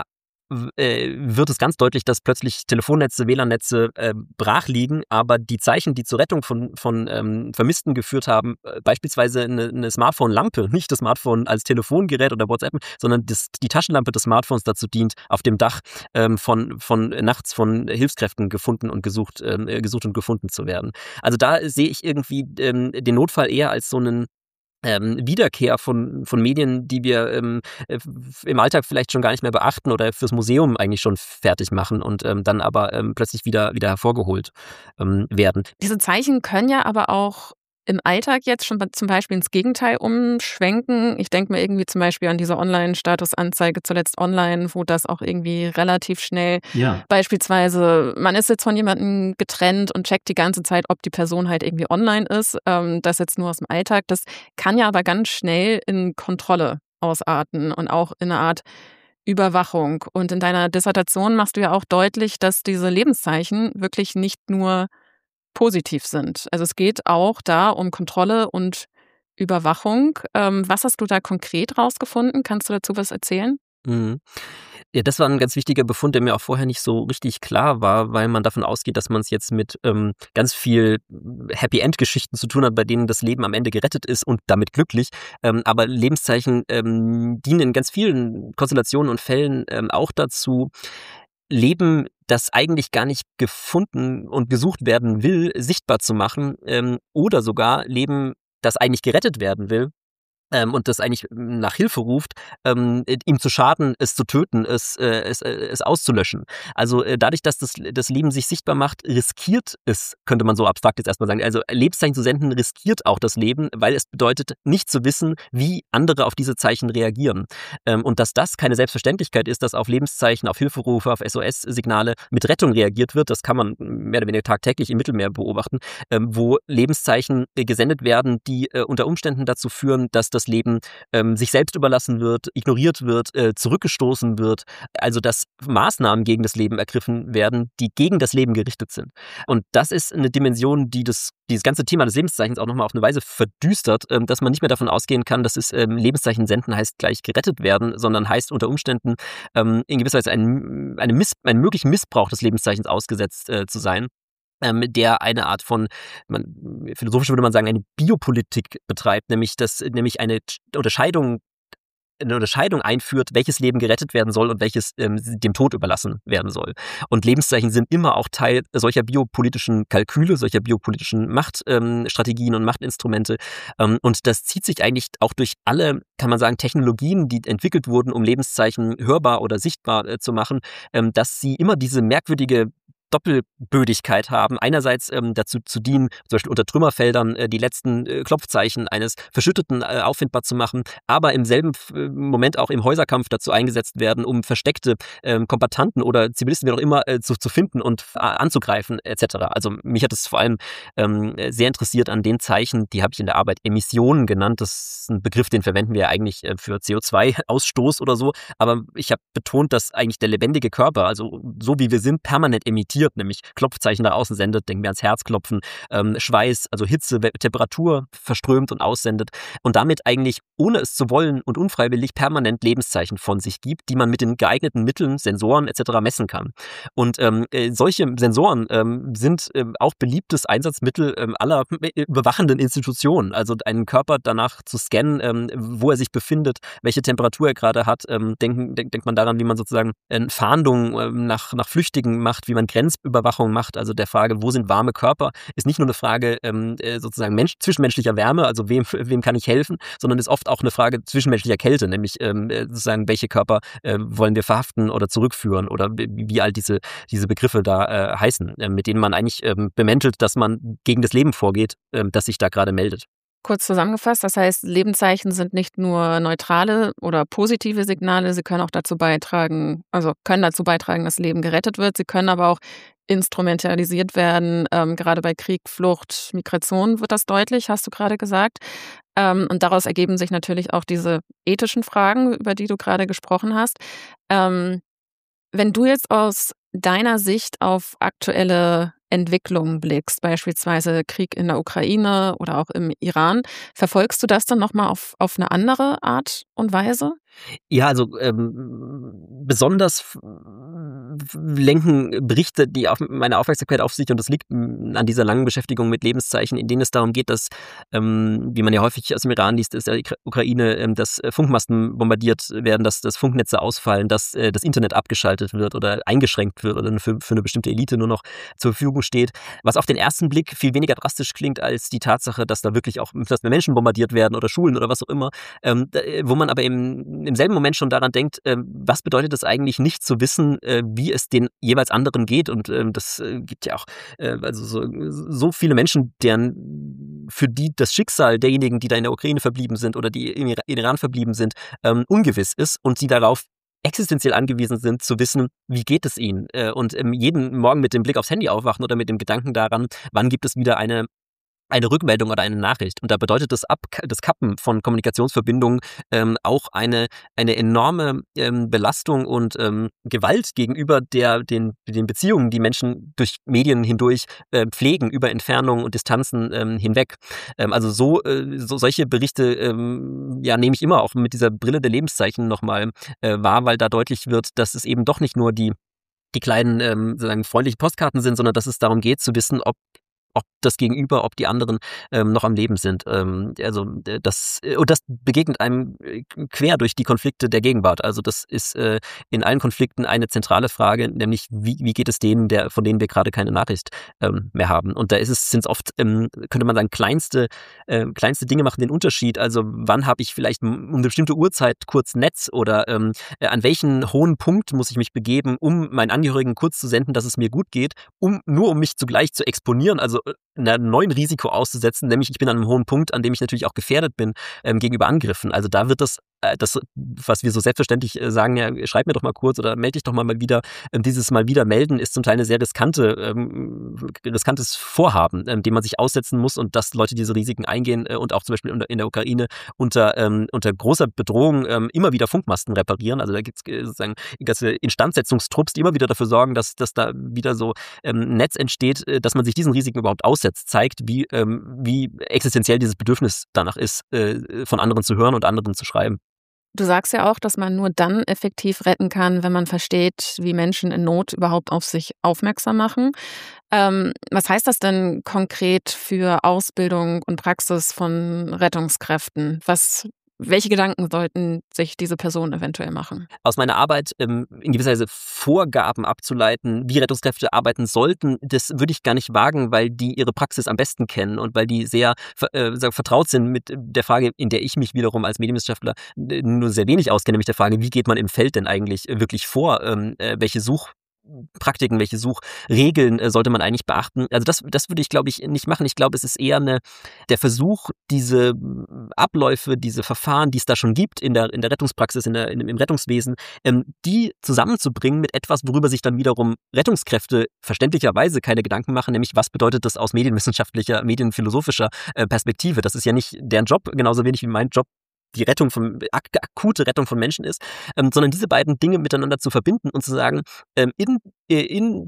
äh, wird es ganz deutlich, dass plötzlich Telefonnetze, W L A N-Netze äh, brach liegen, aber die Zeichen, die zur Rettung von, von ähm, Vermissten geführt haben, äh, beispielsweise eine, eine Smartphone-Lampe, nicht das Smartphone als Telefongerät oder WhatsApp, sondern das, die Taschenlampe des Smartphones dazu dient, auf dem Dach ähm, von, von nachts von Hilfskräften gefunden und gesucht, ähm, gesucht und gefunden zu werden. Also da sehe ich irgendwie ähm, den Notfall eher als so einen Ähm, Wiederkehr von, von Medien, die wir ähm, im Alltag vielleicht schon gar nicht mehr beachten oder fürs Museum eigentlich schon fertig machen und ähm, dann aber ähm, plötzlich wieder, wieder hervorgeholt ähm, werden. Diese Zeichen können ja aber auch im Alltag jetzt schon zum Beispiel ins Gegenteil umschwenken. Ich denke mir irgendwie zum Beispiel an diese Online-Statusanzeige zuletzt online, wo das auch irgendwie relativ schnell Ja. beispielsweise, man ist jetzt von jemandem getrennt und checkt die ganze Zeit, ob die Person halt irgendwie online ist. Ähm, das jetzt nur aus dem Alltag. Das kann ja aber ganz schnell in Kontrolle ausarten und auch in eine Art Überwachung. Und in deiner Dissertation machst du ja auch deutlich, dass diese Lebenszeichen wirklich nicht nur positiv sind. Also es geht auch da um Kontrolle und Überwachung. Ähm, was hast du da konkret rausgefunden? Kannst du dazu was erzählen? Mhm. Ja, das war ein ganz wichtiger Befund, der mir auch vorher nicht so richtig klar war, weil man davon ausgeht, dass man es jetzt mit ähm, ganz viel Happy-End-Geschichten zu tun hat, bei denen das Leben am Ende gerettet ist und damit glücklich. Ähm, aber Lebenszeichen ähm, dienen in ganz vielen Konstellationen und Fällen ähm, auch dazu, Leben, das eigentlich gar nicht gefunden und gesucht werden will, sichtbar zu machen ähm, oder sogar Leben, das eigentlich gerettet werden will, ähm, und das eigentlich nach Hilfe ruft, ähm, ihm zu schaden, es zu töten, es, äh, es, äh, es auszulöschen. Also äh, dadurch, dass das, das Leben sich sichtbar macht, riskiert es, könnte man so abstrakt jetzt erstmal sagen, also Lebenszeichen zu senden, riskiert auch das Leben, weil es bedeutet, nicht zu wissen, wie andere auf diese Zeichen reagieren. Ähm, und dass das keine Selbstverständlichkeit ist, dass auf Lebenszeichen, auf Hilferufe, auf S O S-Signale mit Rettung reagiert wird, das kann man mehr oder weniger tagtäglich im Mittelmeer beobachten, ähm, wo Lebenszeichen äh, gesendet werden, die äh, unter Umständen dazu führen, dass das Leben ähm, sich selbst überlassen wird, ignoriert wird, äh, zurückgestoßen wird. Also dass Maßnahmen gegen das Leben ergriffen werden, die gegen das Leben gerichtet sind. Und das ist eine Dimension, die das, dieses ganze Thema des Lebenszeichens auch nochmal auf eine Weise verdüstert, ähm, dass man nicht mehr davon ausgehen kann, dass es ähm, Lebenszeichen senden heißt gleich gerettet werden, sondern heißt unter Umständen ähm, in gewisser Weise einen, eine Miss, einen möglichen Missbrauch des Lebenszeichens ausgesetzt äh, zu sein, der eine Art von, man, philosophisch würde man sagen, eine Biopolitik betreibt, nämlich, das, nämlich eine Unterscheidung, eine Unterscheidung einführt, welches Leben gerettet werden soll und welches ähm, dem Tod überlassen werden soll. Und Lebenszeichen sind immer auch Teil solcher biopolitischen Kalküle, solcher biopolitischen Machtstrategien ähm, und Machtinstrumente. Ähm, und das zieht sich eigentlich auch durch alle, kann man sagen, Technologien, die entwickelt wurden, um Lebenszeichen hörbar oder sichtbar äh, zu machen, ähm, dass sie immer diese merkwürdige Doppelbödigkeit haben. Einerseits ähm, dazu zu dienen, zum Beispiel unter Trümmerfeldern äh, die letzten äh, Klopfzeichen eines Verschütteten äh, auffindbar zu machen, aber im selben äh, Moment auch im Häuserkampf dazu eingesetzt werden, um versteckte äh, Kombattanten oder Zivilisten, wie auch immer, äh, zu, zu finden und äh, anzugreifen et cetera. Also mich hat es vor allem ähm, sehr interessiert an den Zeichen, die habe ich in der Arbeit Emissionen genannt. Das ist ein Begriff, den verwenden wir ja eigentlich äh, für C O zwei Ausstoß oder so, aber ich habe betont, dass eigentlich der lebendige Körper, also so wie wir sind, permanent emittiert, nämlich Klopfzeichen nach außen sendet, denken wir ans Herzklopfen, ähm, Schweiß, also Hitze, Temperatur verströmt und aussendet und damit eigentlich, ohne es zu wollen und unfreiwillig, permanent Lebenszeichen von sich gibt, die man mit den geeigneten Mitteln, Sensoren et cetera messen kann. Und ähm, solche Sensoren ähm, sind ähm, auch beliebtes Einsatzmittel ähm, aller überwachenden Institutionen, also einen Körper danach zu scannen, ähm, wo er sich befindet, welche Temperatur er gerade hat. Ähm, denken, denk, denkt man daran, wie man sozusagen äh, Fahndungen ähm, nach, nach Flüchtigen macht, wie man Grenzen Grenzüberwachung macht, also der Frage, wo sind warme Körper, ist nicht nur eine Frage ähm, sozusagen Mensch, zwischenmenschlicher Wärme, also wem, wem kann ich helfen, sondern ist oft auch eine Frage zwischenmenschlicher Kälte, nämlich ähm, sozusagen, welche Körper äh, wollen wir verhaften oder zurückführen oder wie, wie all diese, diese Begriffe da äh, heißen, äh, mit denen man eigentlich ähm, bemäntelt, dass man gegen das Leben vorgeht, äh, das sich da gerade meldet. Kurz zusammengefasst, das heißt, Lebenszeichen sind nicht nur neutrale oder positive Signale, sie können auch dazu beitragen, also können dazu beitragen, dass Leben gerettet wird. Sie können aber auch instrumentalisiert werden. Ähm, gerade bei Krieg, Flucht, Migration wird das deutlich, hast du gerade gesagt. Ähm, und daraus ergeben sich natürlich auch diese ethischen Fragen, über die du gerade gesprochen hast. Ähm, wenn du jetzt aus deiner Sicht auf aktuelle Entwicklungen blickst, beispielsweise Krieg in der Ukraine oder auch im Iran, verfolgst du das dann nochmal auf, auf eine andere Art und Weise? Ja, also ähm, besonders lenken Berichte, die auf meine Aufmerksamkeit auf sich, und das liegt an dieser langen Beschäftigung mit Lebenszeichen, in denen es darum geht, dass, ähm, wie man ja häufig aus dem Iran liest, ist der Ukraine, ähm, dass Funkmasten bombardiert werden, dass, dass Funknetze ausfallen, dass äh, das Internet abgeschaltet wird oder eingeschränkt wird oder für, für eine bestimmte Elite nur noch zur Verfügung steht, was auf den ersten Blick viel weniger drastisch klingt als die Tatsache, dass da wirklich auch dass Menschen bombardiert werden oder Schulen oder was auch immer, ähm, wo man aber im, im selben Moment schon daran denkt, äh, was bedeutet es eigentlich nicht zu wissen, äh, wie es den jeweils anderen geht, und äh, das äh, gibt ja auch äh, also so, so viele Menschen, deren für die das Schicksal derjenigen, die da in der Ukraine verblieben sind oder die im Iran verblieben sind, ähm, ungewiss ist und sie darauf existenziell angewiesen sind, zu wissen, wie geht es ihnen, äh, und ähm, jeden Morgen mit dem Blick aufs Handy aufwachen oder mit dem Gedanken daran, wann gibt es wieder eine eine Rückmeldung oder eine Nachricht. Und da bedeutet das, Ab das Kappen von Kommunikationsverbindungen ähm, auch eine, eine enorme ähm, Belastung und ähm, Gewalt gegenüber der, den, den Beziehungen, die Menschen durch Medien hindurch äh, pflegen, über Entfernungen und Distanzen ähm, hinweg. Ähm, also so, äh, so solche Berichte ähm, ja, nehme ich immer auch mit dieser Brille der Lebenszeichen nochmal äh, wahr, weil da deutlich wird, dass es eben doch nicht nur die, die kleinen ähm, sozusagen freundlichen Postkarten sind, sondern dass es darum geht zu wissen, ob ob das Gegenüber, ob die anderen ähm, noch am Leben sind. Ähm, also das und das begegnet einem quer durch die Konflikte der Gegenwart. Also das ist äh, in allen Konflikten eine zentrale Frage, nämlich wie, wie geht es denen, der, von denen wir gerade keine Nachricht ähm, mehr haben. Und da ist es sind es oft, ähm, könnte man sagen, kleinste äh, kleinste Dinge machen den Unterschied. Also wann habe ich vielleicht um eine bestimmte Uhrzeit kurz Netz oder ähm, äh, an welchen hohen Punkt muss ich mich begeben, um meinen Angehörigen kurz zu senden, dass es mir gut geht, um nur um mich zugleich zu exponieren, also einem neuen Risiko auszusetzen, nämlich ich bin an einem hohen Punkt, an dem ich natürlich auch gefährdet bin ähm, gegenüber Angriffen. Also da wird das, äh, das, was wir so selbstverständlich äh, sagen, ja, schreib mir doch mal kurz oder melde dich doch mal, mal wieder. Ähm, dieses Mal wieder melden ist zum Teil eine sehr riskante, ähm, riskantes Vorhaben, ähm, dem man sich aussetzen muss, und dass Leute diese Risiken eingehen äh, und auch zum Beispiel in der, in der Ukraine unter, ähm, unter großer Bedrohung ähm, immer wieder Funkmasten reparieren. Also da gibt es äh, sozusagen ganze Instandsetzungstrupps, die immer wieder dafür sorgen, dass, dass da wieder so ähm, Netz entsteht, äh, dass man sich diesen Risiken überhaupt aussetzt, zeigt, wie, ähm, wie existenziell dieses Bedürfnis danach ist, äh, von anderen zu hören und anderen zu schreiben. Du sagst ja auch, dass man nur dann effektiv retten kann, wenn man versteht, wie Menschen in Not überhaupt auf sich aufmerksam machen. Ähm, was heißt das denn konkret für Ausbildung und Praxis von Rettungskräften? Was Welche Gedanken sollten sich diese Personen eventuell machen? Aus meiner Arbeit ähm, in gewisser Weise Vorgaben abzuleiten, wie Rettungskräfte arbeiten sollten, das würde ich gar nicht wagen, weil die ihre Praxis am besten kennen und weil die sehr äh, vertraut sind mit der Frage, in der ich mich wiederum als Medienwissenschaftler nur sehr wenig auskenne, nämlich der Frage, wie geht man im Feld denn eigentlich wirklich vor, ähm, äh, welche Such Praktiken, welche Suchregeln äh, sollte man eigentlich beachten? Also das, das würde ich, glaube ich, nicht machen. Ich glaube, es ist eher eine, der Versuch, diese Abläufe, diese Verfahren, die es da schon gibt in der, in der Rettungspraxis, in der, in, im Rettungswesen, ähm, die zusammenzubringen mit etwas, worüber sich dann wiederum Rettungskräfte verständlicherweise keine Gedanken machen, nämlich was bedeutet das aus medienwissenschaftlicher, medienphilosophischer äh, Perspektive. Das ist ja nicht deren Job, genauso wenig wie mein Job die Rettung von, ak akute Rettung von Menschen ist, ähm, sondern diese beiden Dinge miteinander zu verbinden und zu sagen, ähm, in, in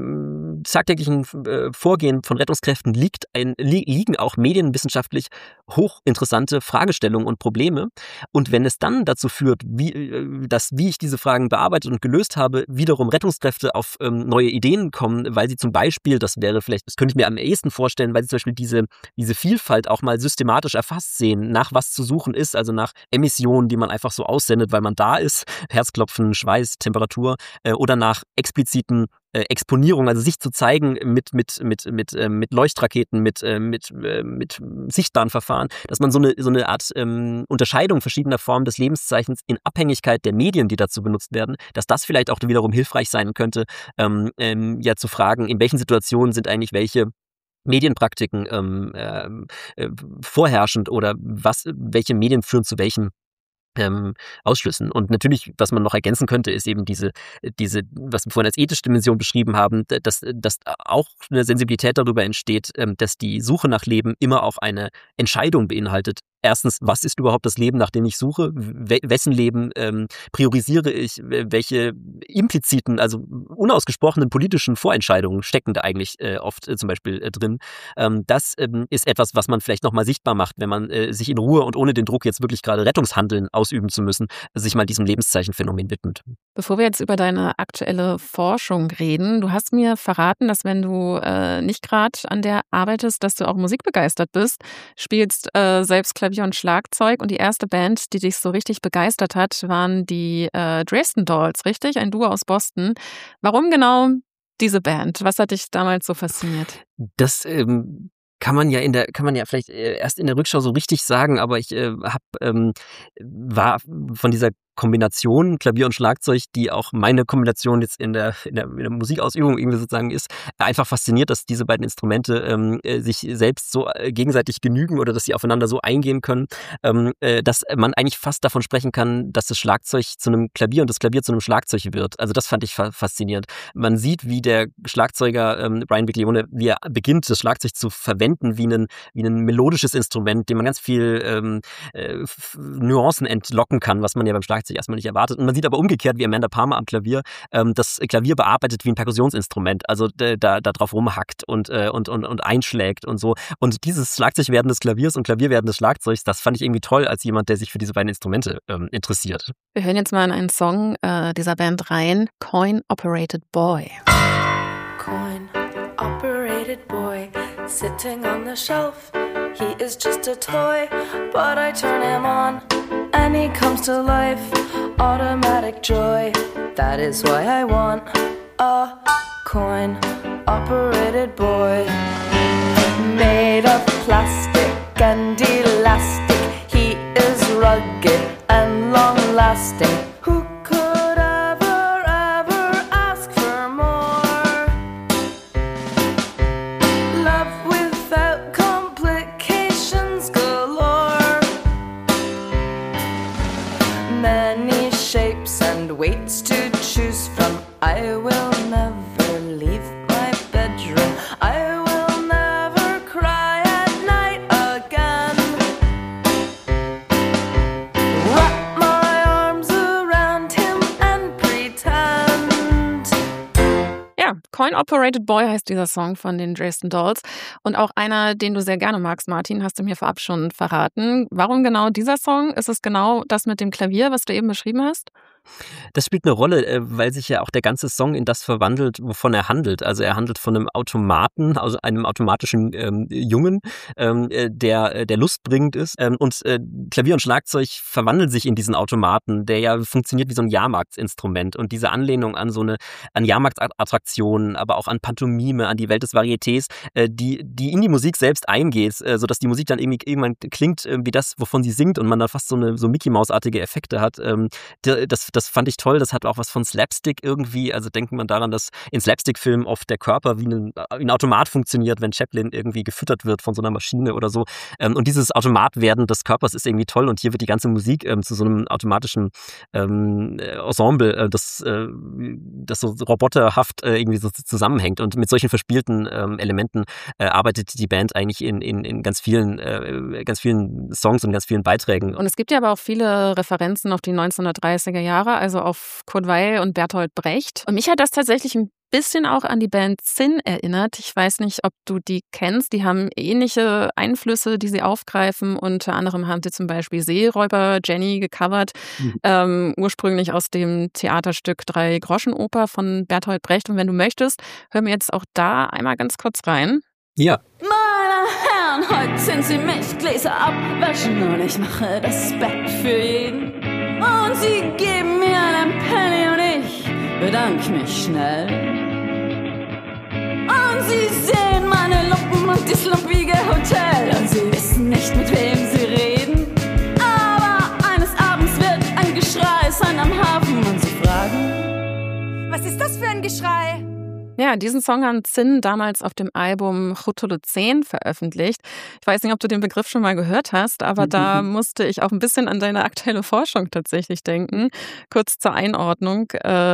dem tagtäglichen äh, Vorgehen von Rettungskräften liegt ein, li liegen auch medienwissenschaftlich hochinteressante Fragestellungen und Probleme. Und wenn es dann dazu führt, wie, äh, dass, wie ich diese Fragen bearbeitet und gelöst habe, wiederum Rettungskräfte auf ähm, neue Ideen kommen, weil sie zum Beispiel, das wäre vielleicht, das könnte ich mir am ehesten vorstellen, weil sie zum Beispiel diese, diese Vielfalt auch mal systematisch erfasst sehen, nach was zu suchen ist, also also nach Emissionen, die man einfach so aussendet, weil man da ist, Herzklopfen, Schweiß, Temperatur, äh, oder nach expliziten äh, Exponierung, also sich zu zeigen mit mit mit mit äh, mit Leuchtraketen, mit äh, mit äh, mit sichtbaren Verfahren, dass man so eine so eine Art ähm, Unterscheidung verschiedener Formen des Lebenszeichens in Abhängigkeit der Medien, die dazu benutzt werden, dass das vielleicht auch wiederum hilfreich sein könnte, ähm, ähm, ja zu fragen, in welchen Situationen sind eigentlich welche Medienpraktiken ähm, äh, vorherrschend oder was, welche Medien führen zu welchen ähm, Ausschlüssen. Und natürlich, was man noch ergänzen könnte, ist eben diese, diese, was wir vorhin als ethische Dimension beschrieben haben, dass, dass auch eine Sensibilität darüber entsteht, dass die Suche nach Leben immer auch eine Entscheidung beinhaltet. Erstens, was ist überhaupt das Leben, nach dem ich suche? Wessen Leben ähm, priorisiere ich? Welche impliziten, also unausgesprochenen politischen Vorentscheidungen stecken da eigentlich äh, oft äh, zum Beispiel äh, drin? Ähm, das ähm, ist etwas, was man vielleicht nochmal sichtbar macht, wenn man äh, sich in Ruhe und ohne den Druck, jetzt wirklich gerade Rettungshandeln ausüben zu müssen, sich mal diesem Lebenszeichenphänomen widmet. Bevor wir jetzt über deine aktuelle Forschung reden, du hast mir verraten, dass wenn du äh, nicht gerade an der arbeitest, dass du auch musikbegeistert bist, spielst äh, selbst Klavier und Schlagzeug, und die erste Band, die dich so richtig begeistert hat, waren die äh, Dresden Dolls, richtig? Ein Duo aus Boston. Warum genau diese Band? Was hat dich damals so fasziniert? Das ähm kann man ja in der, kann man ja vielleicht erst in der Rückschau so richtig sagen, aber ich äh, hab, ähm, war von dieser Kombination Klavier und Schlagzeug, die auch meine Kombination jetzt in der, in der, in der Musikausübung irgendwie sozusagen ist, einfach fasziniert, dass diese beiden Instrumente ähm, sich selbst so gegenseitig genügen oder dass sie aufeinander so eingehen können, ähm, äh, dass man eigentlich fast davon sprechen kann, dass das Schlagzeug zu einem Klavier und das Klavier zu einem Schlagzeug wird. Also das fand ich fa- faszinierend. Man sieht, wie der Schlagzeuger ähm, Brian Biglione, wie er beginnt, das Schlagzeug zu verwenden wie ein, wie ein melodisches Instrument, dem man ganz viel ähm, äh, Nuancen entlocken kann, was man ja beim Schlagzeug erstmal nicht erwartet. Und man sieht aber umgekehrt, wie Amanda Palmer am Klavier ähm, das Klavier bearbeitet wie ein Perkussionsinstrument, also da, da drauf rumhackt und, äh, und, und, und einschlägt und so. Und dieses Schlagzeugwerden des Klaviers und Klavierwerden des Schlagzeugs, das fand ich irgendwie toll als jemand, der sich für diese beiden Instrumente ähm, interessiert. Wir hören jetzt mal in einen Song äh, dieser Band rein, Coin Operated Boy. Coin Operated Boy, sitting on the shelf. He is just a toy, but I turn him on and he comes to life. Automatic joy, that is why I want a coin operated boy. Made of plastic and elastic, he is rugged and long lasting. Who could ever, ever ask for more? Love without complications galore. Many shapes and weights to choose from. I will never leave my bedroom. I will never cry at night again. Wrap my arms around him and pretend. Ja, Coin Operated Boy heißt dieser Song von den Dresden Dolls. Und auch einer, den du sehr gerne magst, Martin, hast du mir vorab schon verraten. Warum genau dieser Song? Ist es genau das mit dem Klavier, was du eben beschrieben hast? Das spielt eine Rolle, weil sich ja auch der ganze Song in das verwandelt, wovon er handelt. Also er handelt von einem Automaten, also einem automatischen ähm, Jungen, ähm, der, der lustbringend ist. Ähm, und äh, Klavier und Schlagzeug verwandeln sich in diesen Automaten, der ja funktioniert wie so ein Jahrmarktsinstrument. Und diese Anlehnung an so eine, an Jahrmarktsattraktionen, aber auch an Pantomime, an die Welt des Varietés, äh, die, die in die Musik selbst eingeht, äh, sodass die Musik dann irgendwie irgendwann klingt äh, wie das, wovon sie singt und man dann fast so eine so Mickey-Maus-artige Effekte hat. Ähm, das Das fand ich toll, das hat auch was von Slapstick irgendwie, also denkt man daran, dass in Slapstick-Filmen oft der Körper wie ein, wie ein Automat funktioniert, wenn Chaplin irgendwie gefüttert wird von so einer Maschine oder so. Und dieses Automatwerden des Körpers ist irgendwie toll und hier wird die ganze Musik ähm, zu so einem automatischen ähm, Ensemble, äh, das, äh, das so roboterhaft äh, irgendwie so zusammenhängt. Und mit solchen verspielten ähm, Elementen äh, arbeitet die Band eigentlich in, in, in ganz vielen, äh, ganz vielen Songs und ganz vielen Beiträgen. Und es gibt ja aber auch viele Referenzen auf die neunzehnhundertdreißiger Jahre, also auf Kurt Weill und Bertolt Brecht. Und mich hat das tatsächlich ein bisschen auch an die Band Zinn erinnert. Ich weiß nicht, ob du die kennst. Die haben ähnliche Einflüsse, die sie aufgreifen. Unter anderem haben sie zum Beispiel Seeräuber Jenny gecovert, mhm. ähm, ursprünglich aus dem Theaterstück Drei-Groschen-Oper von Bertolt Brecht. Und wenn du möchtest, hören wir jetzt auch da einmal ganz kurz rein. Ja. Meine Ja, und heute sind sie mich Gläser abwaschen und ich mache das Bett für jeden. Und sie geben mir einen Penny und ich bedank mich schnell. Und sie sehen meine Lumpen und das lumpige Hotel und sie wissen nicht, mit wem sie reden. Aber eines Abends wird ein Geschrei sein am Hafen und sie fragen: Was ist das für ein Geschrei? Ja, diesen Song hat Zin damals auf dem Album Holocene veröffentlicht. Ich weiß nicht, ob du den Begriff schon mal gehört hast, aber da musste ich auch ein bisschen an deine aktuelle Forschung tatsächlich denken. Kurz zur Einordnung,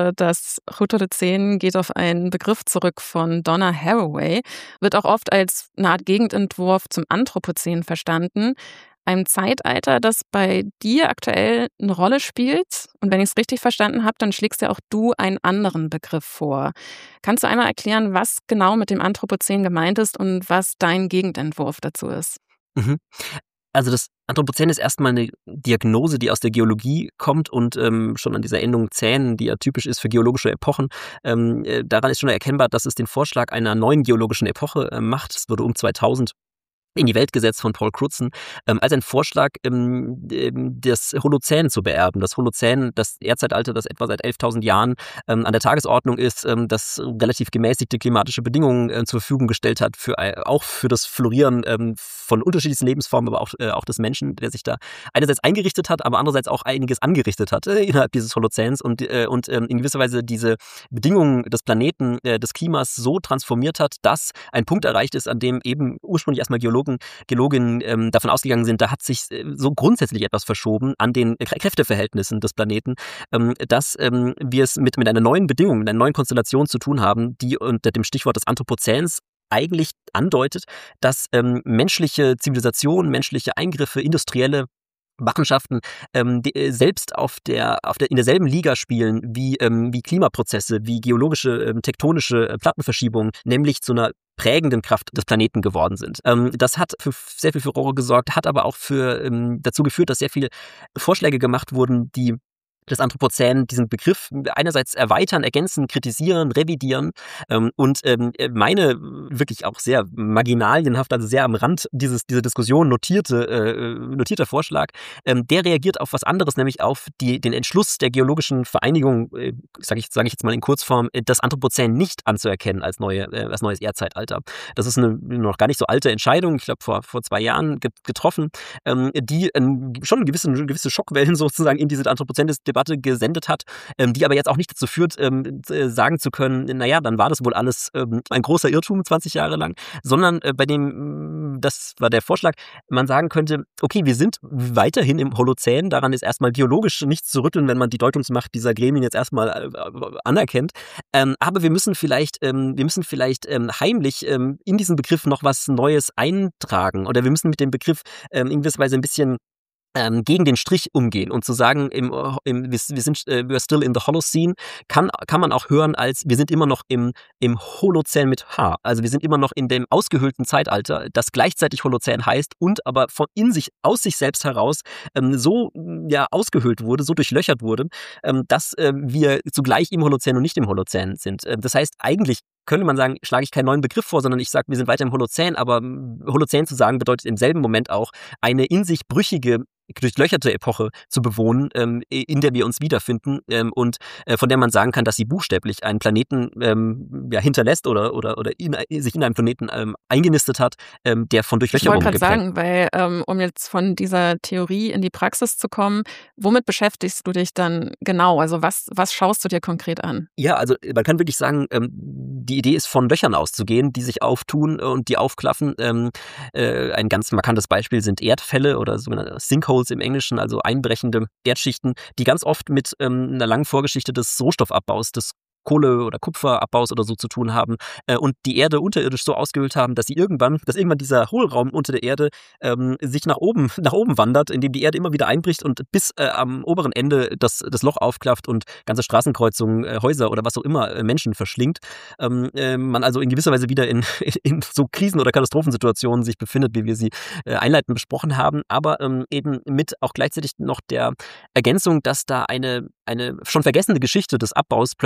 das Holocene geht auf einen Begriff zurück von Donna Haraway, wird auch oft als eine Art Gegenentwurf zum Anthropozän verstanden. Einem Zeitalter, das bei dir aktuell eine Rolle spielt. Und wenn ich es richtig verstanden habe, dann schlägst ja auch du einen anderen Begriff vor. Kannst du einmal erklären, was genau mit dem Anthropozän gemeint ist und was dein Gegenentwurf dazu ist? Mhm. Also das Anthropozän ist erstmal eine Diagnose, die aus der Geologie kommt und ähm, schon an dieser Endung Zän, die ja typisch ist für geologische Epochen, ähm, äh, daran ist schon erkennbar, dass es den Vorschlag einer neuen geologischen Epoche äh, macht. Es wurde um zweitausend in die Welt gesetzt von Paul Crutzen, ähm, als ein Vorschlag, ähm, das Holozän zu beerben. Das Holozän, das Erdzeitalter, das etwa seit elftausend Jahren ähm, an der Tagesordnung ist, ähm, das relativ gemäßigte klimatische Bedingungen äh, zur Verfügung gestellt hat, für, äh, auch für das Florieren ähm, von unterschiedlichsten Lebensformen, aber auch, äh, auch des Menschen, der sich da einerseits eingerichtet hat, aber andererseits auch einiges angerichtet hat äh, innerhalb dieses Holozäns und, äh, und ähm, in gewisser Weise diese Bedingungen des Planeten, äh, des Klimas so transformiert hat, dass ein Punkt erreicht ist, an dem eben ursprünglich erstmal Geologen Geologinnen ähm, davon ausgegangen sind, da hat sich äh, so grundsätzlich etwas verschoben an den äh, Kräfteverhältnissen des Planeten, ähm, dass ähm, wir es mit, mit einer neuen Bedingung, mit einer neuen Konstellation zu tun haben, die unter dem Stichwort des Anthropozäns eigentlich andeutet, dass ähm, menschliche Zivilisation, menschliche Eingriffe, industrielle Machenschaften ähm, die, äh, selbst auf der, auf der, in derselben Liga spielen wie, ähm, wie Klimaprozesse, wie geologische, ähm, tektonische äh, Plattenverschiebungen, nämlich zu einer prägenden Kraft des Planeten geworden sind. Ähm, das hat für sehr viel Furore gesorgt, hat aber auch für, ähm, dazu geführt, dass sehr viele Vorschläge gemacht wurden, die das Anthropozän, diesen Begriff einerseits erweitern, ergänzen, kritisieren, revidieren ähm, und ähm, meine wirklich auch sehr marginalienhaft, also sehr am Rand dieses, dieser Diskussion notierte, äh, notierter Vorschlag, ähm, der reagiert auf was anderes, nämlich auf die, den Entschluss der geologischen Vereinigung, äh, sage ich, sag ich jetzt mal in Kurzform, das Anthropozän nicht anzuerkennen als, neue, äh, als neues Erdzeitalter. Das ist eine noch gar nicht so alte Entscheidung, ich glaube vor, vor zwei Jahren getroffen, ähm, die ähm, schon gewisse, gewisse Schockwellen sozusagen in diese Anthropozän-Debatte gesendet hat, ähm, die aber jetzt auch nicht dazu führt, ähm, äh, sagen zu können, naja, dann war das wohl alles ähm, ein großer Irrtum zwanzig Jahre lang, sondern äh, bei dem, das war der Vorschlag, man sagen könnte, okay, wir sind weiterhin im Holozän, daran ist erstmal biologisch nichts zu rütteln, wenn man die Deutungsmacht dieser Gremien jetzt erstmal äh, anerkennt, ähm, aber wir müssen vielleicht, ähm, wir müssen vielleicht ähm, heimlich ähm, in diesen Begriff noch was Neues eintragen oder wir müssen mit dem Begriff ähm, in gewisser Weise ein bisschen Ähm, gegen den Strich umgehen und zu sagen, im, im, wir sind äh, we're still in the Holocene, kann, kann man auch hören als, wir sind immer noch im, im Holozän mit H. Also wir sind immer noch in dem ausgehöhlten Zeitalter, das gleichzeitig Holozän heißt und aber von in sich, aus sich selbst heraus ähm, so ja, ausgehöhlt wurde, so durchlöchert wurde, ähm, dass äh, wir zugleich im Holozän und nicht im Holozän sind. Äh, das heißt, eigentlich könnte man sagen, schlage ich keinen neuen Begriff vor, sondern ich sage, wir sind weiter im Holozän, aber Holozän zu sagen bedeutet im selben Moment auch eine in sich brüchige, durchlöcherte Epoche zu bewohnen, ähm, in der wir uns wiederfinden ähm, und äh, von der man sagen kann, dass sie buchstäblich einen Planeten ähm, ja, hinterlässt oder, oder, oder in, sich in einen Planeten ähm, eingenistet hat, ähm, der von Durchlöcherung geprägt. Ich wollte gerade sagen, weil ähm, um jetzt von dieser Theorie in die Praxis zu kommen, womit beschäftigst du dich dann genau? Also was, was schaust du dir konkret an? Ja, also man kann wirklich sagen, ähm, die Idee ist, von Löchern auszugehen, die sich auftun und die aufklaffen. Ähm, äh, ein ganz markantes Beispiel sind Erdfälle oder sogenannte Sinkholes im Englischen, also einbrechende Erdschichten, die ganz oft mit ähm, einer langen Vorgeschichte des Rohstoffabbaus, des Kohle- oder Kupferabbaus oder so zu tun haben äh, und die Erde unterirdisch so ausgehöhlt haben, dass sie irgendwann, dass irgendwann dieser Hohlraum unter der Erde ähm, sich nach oben, nach oben wandert, indem die Erde immer wieder einbricht und bis äh, am oberen Ende das, das Loch aufklafft und ganze Straßenkreuzungen, äh, Häuser oder was auch immer äh, Menschen verschlingt. Ähm, äh, man also in gewisser Weise wieder in, in so Krisen- oder Katastrophensituationen sich befindet, wie wir sie äh, einleitend besprochen haben, aber ähm, eben mit auch gleichzeitig noch der Ergänzung, dass da eine, eine schon vergessene Geschichte des Abbaus plötzlich wieder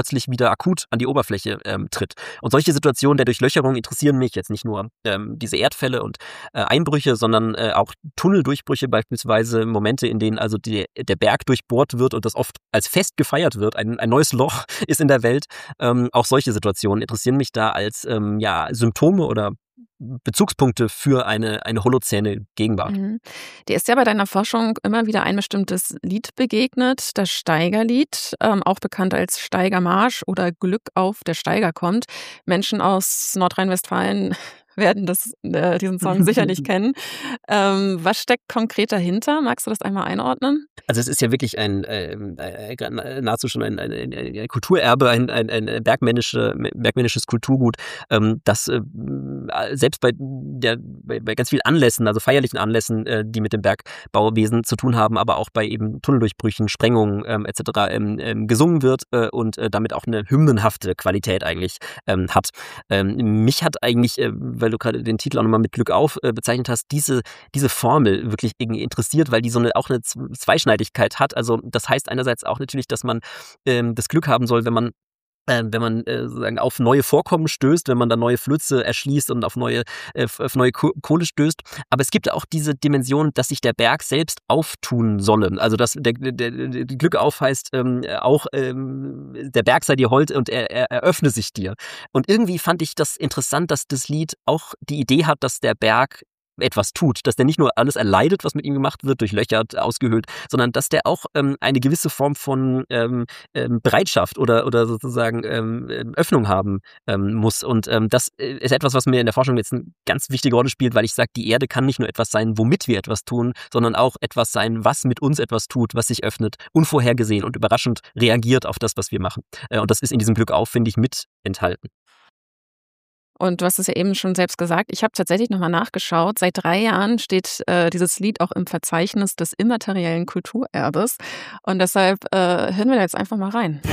akut an die Oberfläche ähm, tritt. Und solche Situationen der Durchlöcherung interessieren mich jetzt nicht nur ähm, diese Erdfälle und äh, Einbrüche, sondern äh, auch Tunneldurchbrüche beispielsweise, Momente, in denen also die, der Berg durchbohrt wird und das oft als Fest gefeiert wird. Ein, ein neues Loch ist in der Welt. Ähm, auch solche Situationen interessieren mich da als ähm, ja, Symptome oder Bezugspunkte für eine, eine holozäne Gegenwart. Mhm. Dir ist ja bei deiner Forschung immer wieder ein bestimmtes Lied begegnet, das Steigerlied, ähm, auch bekannt als Steigermarsch oder Glück auf, der Steiger kommt. Menschen aus Nordrhein-Westfalen werden das, äh, diesen Song sicherlich kennen. Ähm, was steckt konkret dahinter? Magst du das einmal einordnen? Also es ist ja wirklich ein äh, äh, nahezu schon ein, ein, ein, ein Kulturerbe, ein, ein, ein bergmännische, bergmännisches Kulturgut, ähm, das äh, selbst bei, der, bei, bei ganz vielen Anlässen, also feierlichen Anlässen, äh, die mit dem Bergbauwesen zu tun haben, aber auch bei eben Tunneldurchbrüchen, Sprengungen ähm, et cetera ähm, ähm, gesungen wird äh, und äh, damit auch eine hymnenhafte Qualität eigentlich ähm, hat. Ähm, mich hat eigentlich, äh, weil du gerade den Titel auch nochmal mit Glück auf äh, bezeichnet hast, diese, diese Formel wirklich irgendwie interessiert, weil die so eine auch eine Zweischneidigkeit hat. Also das heißt einerseits auch natürlich, dass man ähm, das Glück haben soll, wenn man äh, wenn man äh, sozusagen auf neue Vorkommen stößt, wenn man da neue Flöze erschließt und auf neue, äh, auf neue Kohle stößt. Aber es gibt auch diese Dimension, dass sich der Berg selbst auftun solle. Also dass der, der, der Glück auf heißt ähm, auch ähm, der Berg sei dir hold und er, er eröffne sich dir. Und irgendwie fand ich das interessant, dass das Lied auch die Idee hat, dass der Berg etwas tut, dass der nicht nur alles erleidet, was mit ihm gemacht wird, durchlöchert, ausgehöhlt, sondern dass der auch ähm, eine gewisse Form von ähm, ähm, Bereitschaft oder, oder sozusagen ähm, Öffnung haben ähm, muss. Und ähm, das ist etwas, was mir in der Forschung jetzt eine ganz wichtige Rolle spielt, weil ich sage, die Erde kann nicht nur etwas sein, womit wir etwas tun, sondern auch etwas sein, was mit uns etwas tut, was sich öffnet, unvorhergesehen und überraschend reagiert auf das, was wir machen. Äh, und das ist in diesem Glück auf, finde ich, mit enthalten. Und du hast es ja eben schon selbst gesagt. Ich habe tatsächlich nochmal nachgeschaut. Seit drei Jahren steht äh, dieses Lied auch im Verzeichnis des immateriellen Kulturerbes. Und deshalb äh, hören wir da jetzt einfach mal rein.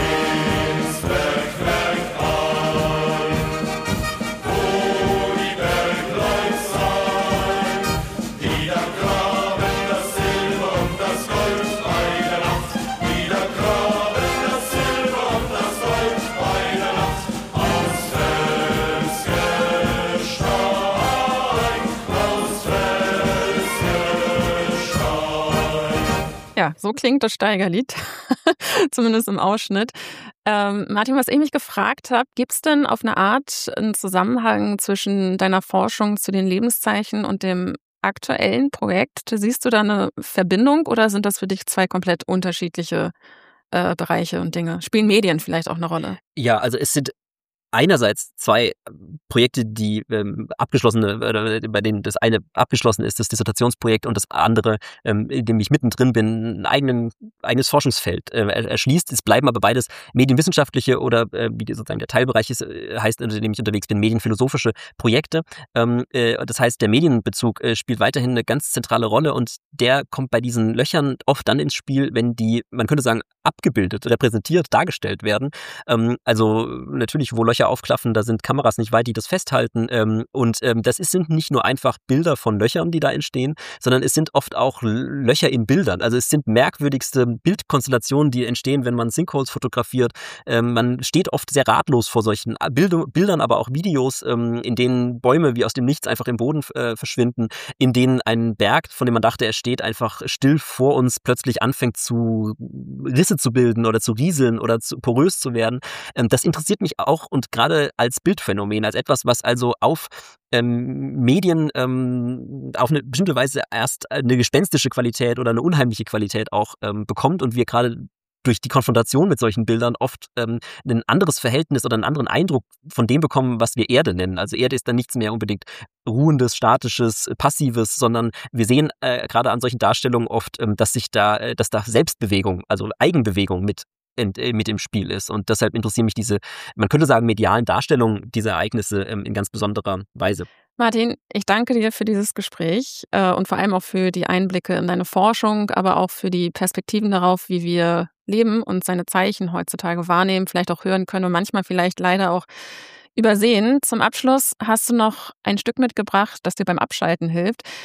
Ja, so klingt das Steigerlied, zumindest im Ausschnitt. Ähm, Martin, was ich mich gefragt habe, gibt es denn auf eine Art einen Zusammenhang zwischen deiner Forschung zu den Lebenszeichen und dem aktuellen Projekt? Siehst du da eine Verbindung oder sind das für dich zwei komplett unterschiedliche äh, Bereiche und Dinge? Spielen Medien vielleicht auch eine Rolle? Ja, also es sind einerseits zwei Projekte, die ähm, abgeschlossene, oder bei denen das eine abgeschlossen ist, das Dissertationsprojekt, und das andere, ähm, in dem ich mittendrin bin, ein eigenen, eigenes Forschungsfeld äh, erschließt. Es bleiben aber beides medienwissenschaftliche oder äh, wie sozusagen der Teilbereich ist, äh, heißt, unter dem ich unterwegs bin, medienphilosophische Projekte. Ähm, äh, das heißt, der Medienbezug äh, spielt weiterhin eine ganz zentrale Rolle, und der kommt bei diesen Löchern oft dann ins Spiel, wenn die, man könnte sagen, abgebildet, repräsentiert, dargestellt werden. Ähm, also natürlich, wo Löcher aufklaffen, da sind Kameras nicht weit, die das festhalten. Ähm, und ähm, das ist, sind nicht nur einfach Bilder von Löchern, die da entstehen, sondern es sind oft auch Löcher in Bildern. Also es sind merkwürdigste Bildkonstellationen, die entstehen, wenn man Sinkholes fotografiert. Ähm, man steht oft sehr ratlos vor solchen Bild Bildern, aber auch Videos, ähm, in denen Bäume wie aus dem Nichts einfach im Boden äh, verschwinden, in denen ein Berg, von dem man dachte, er steht, einfach still vor uns plötzlich anfängt zu Risse zu bilden oder zu rieseln oder zu porös zu werden. Ähm, das interessiert mich auch, und gerade als Bildphänomen, als etwas, was also auf ähm, Medien ähm, auf eine bestimmte Weise erst eine gespenstische Qualität oder eine unheimliche Qualität auch ähm, bekommt, und wir gerade durch die Konfrontation mit solchen Bildern oft ähm, ein anderes Verhältnis oder einen anderen Eindruck von dem bekommen, was wir Erde nennen. Also Erde ist dann nichts mehr unbedingt Ruhendes, Statisches, Passives, sondern wir sehen äh, gerade an solchen Darstellungen oft, ähm, dass sich da, äh, dass da Selbstbewegung, also Eigenbewegung mit mit im Spiel ist. Und deshalb interessieren mich diese, man könnte sagen, medialen Darstellungen dieser Ereignisse ähm, in ganz besonderer Weise. Martin, ich danke dir für dieses Gespräch äh, und vor allem auch für die Einblicke in deine Forschung, aber auch für die Perspektiven darauf, wie wir leben und seine Zeichen heutzutage wahrnehmen, vielleicht auch hören können und manchmal vielleicht leider auch übersehen. Zum Abschluss hast du noch ein Stück mitgebracht, das dir beim Abschalten hilft.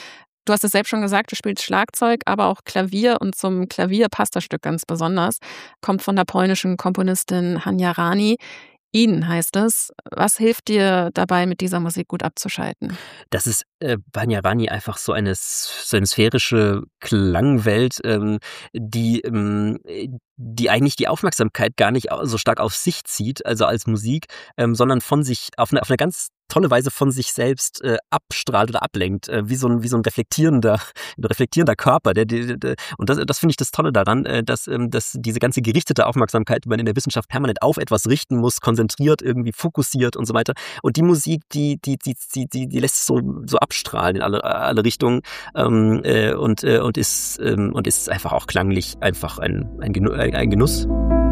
Du hast es selbst schon gesagt, du spielst Schlagzeug, aber auch Klavier und zum Klavier passt das Stück ganz besonders. Kommt von der polnischen Komponistin Hania Rani. Ihnen heißt es. Was hilft dir dabei, mit dieser Musik gut abzuschalten? Das ist äh, bei Hania Rani einfach so eine, so eine sphärische Klangwelt, ähm, die, ähm, die eigentlich die Aufmerksamkeit gar nicht so stark auf sich zieht, also als Musik, ähm, sondern von sich, auf eine, auf eine ganz tolle Weise von sich selbst äh, abstrahlt oder ablenkt, äh, wie so ein wie so ein reflektierender ein reflektierender Körper. Der, der, der, und das, das finde ich das Tolle daran, äh, dass, ähm, dass diese ganze gerichtete Aufmerksamkeit, die man in der Wissenschaft permanent auf etwas richten muss, konzentriert, irgendwie fokussiert und so weiter. Und die Musik, die die die die die, die lässt so so abstrahlen in alle alle Richtungen ähm, äh, und äh, und ist ähm, und ist einfach auch klanglich einfach ein ein, Genu- ein Genuss.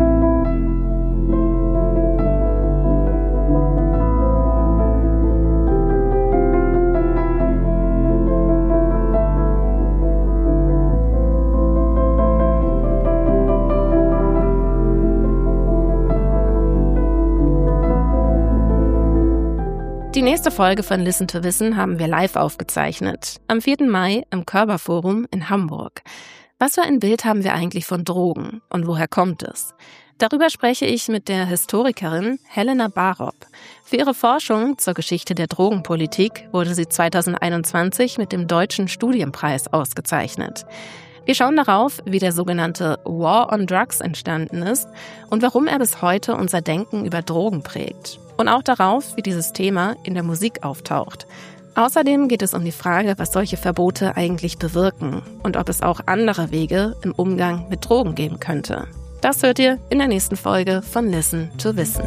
Die nächste Folge von Listen to Wissen haben wir live aufgezeichnet. Am vierten Mai im Körperforum in Hamburg. Was für ein Bild haben wir eigentlich von Drogen und woher kommt es? Darüber spreche ich mit der Historikerin Helena Barop. Für ihre Forschung zur Geschichte der Drogenpolitik wurde sie zweitausendeinundzwanzig mit dem Deutschen Studienpreis ausgezeichnet. Wir schauen darauf, wie der sogenannte War on Drugs entstanden ist und warum er bis heute unser Denken über Drogen prägt. Und auch darauf, wie dieses Thema in der Musik auftaucht. Außerdem geht es um die Frage, was solche Verbote eigentlich bewirken und ob es auch andere Wege im Umgang mit Drogen geben könnte. Das hört ihr in der nächsten Folge von Listen to Wissen.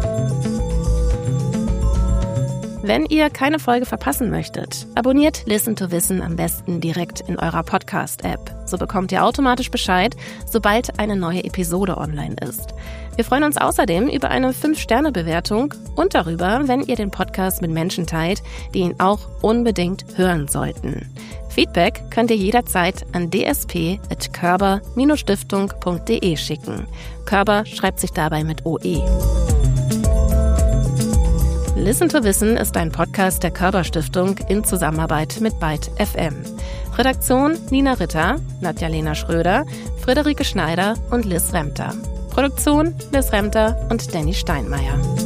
Wenn ihr keine Folge verpassen möchtet, abonniert Listen to Wissen am besten direkt in eurer Podcast-App. So bekommt ihr automatisch Bescheid, sobald eine neue Episode online ist. Wir freuen uns außerdem über eine fünf Sterne Bewertung und darüber, wenn ihr den Podcast mit Menschen teilt, die ihn auch unbedingt hören sollten. Feedback könnt ihr jederzeit an d s p at körber Bindestrich stiftung punkt d e schicken. Körber schreibt sich dabei mit O E. Listen to Wissen ist ein Podcast der Körber-Stiftung in Zusammenarbeit mit Byte F M. Redaktion Nina Ritter, Nadja-Lena Schröder, Friederike Schneider und Liz Remter. Produktion Liz Remter und Danny Steinmeier.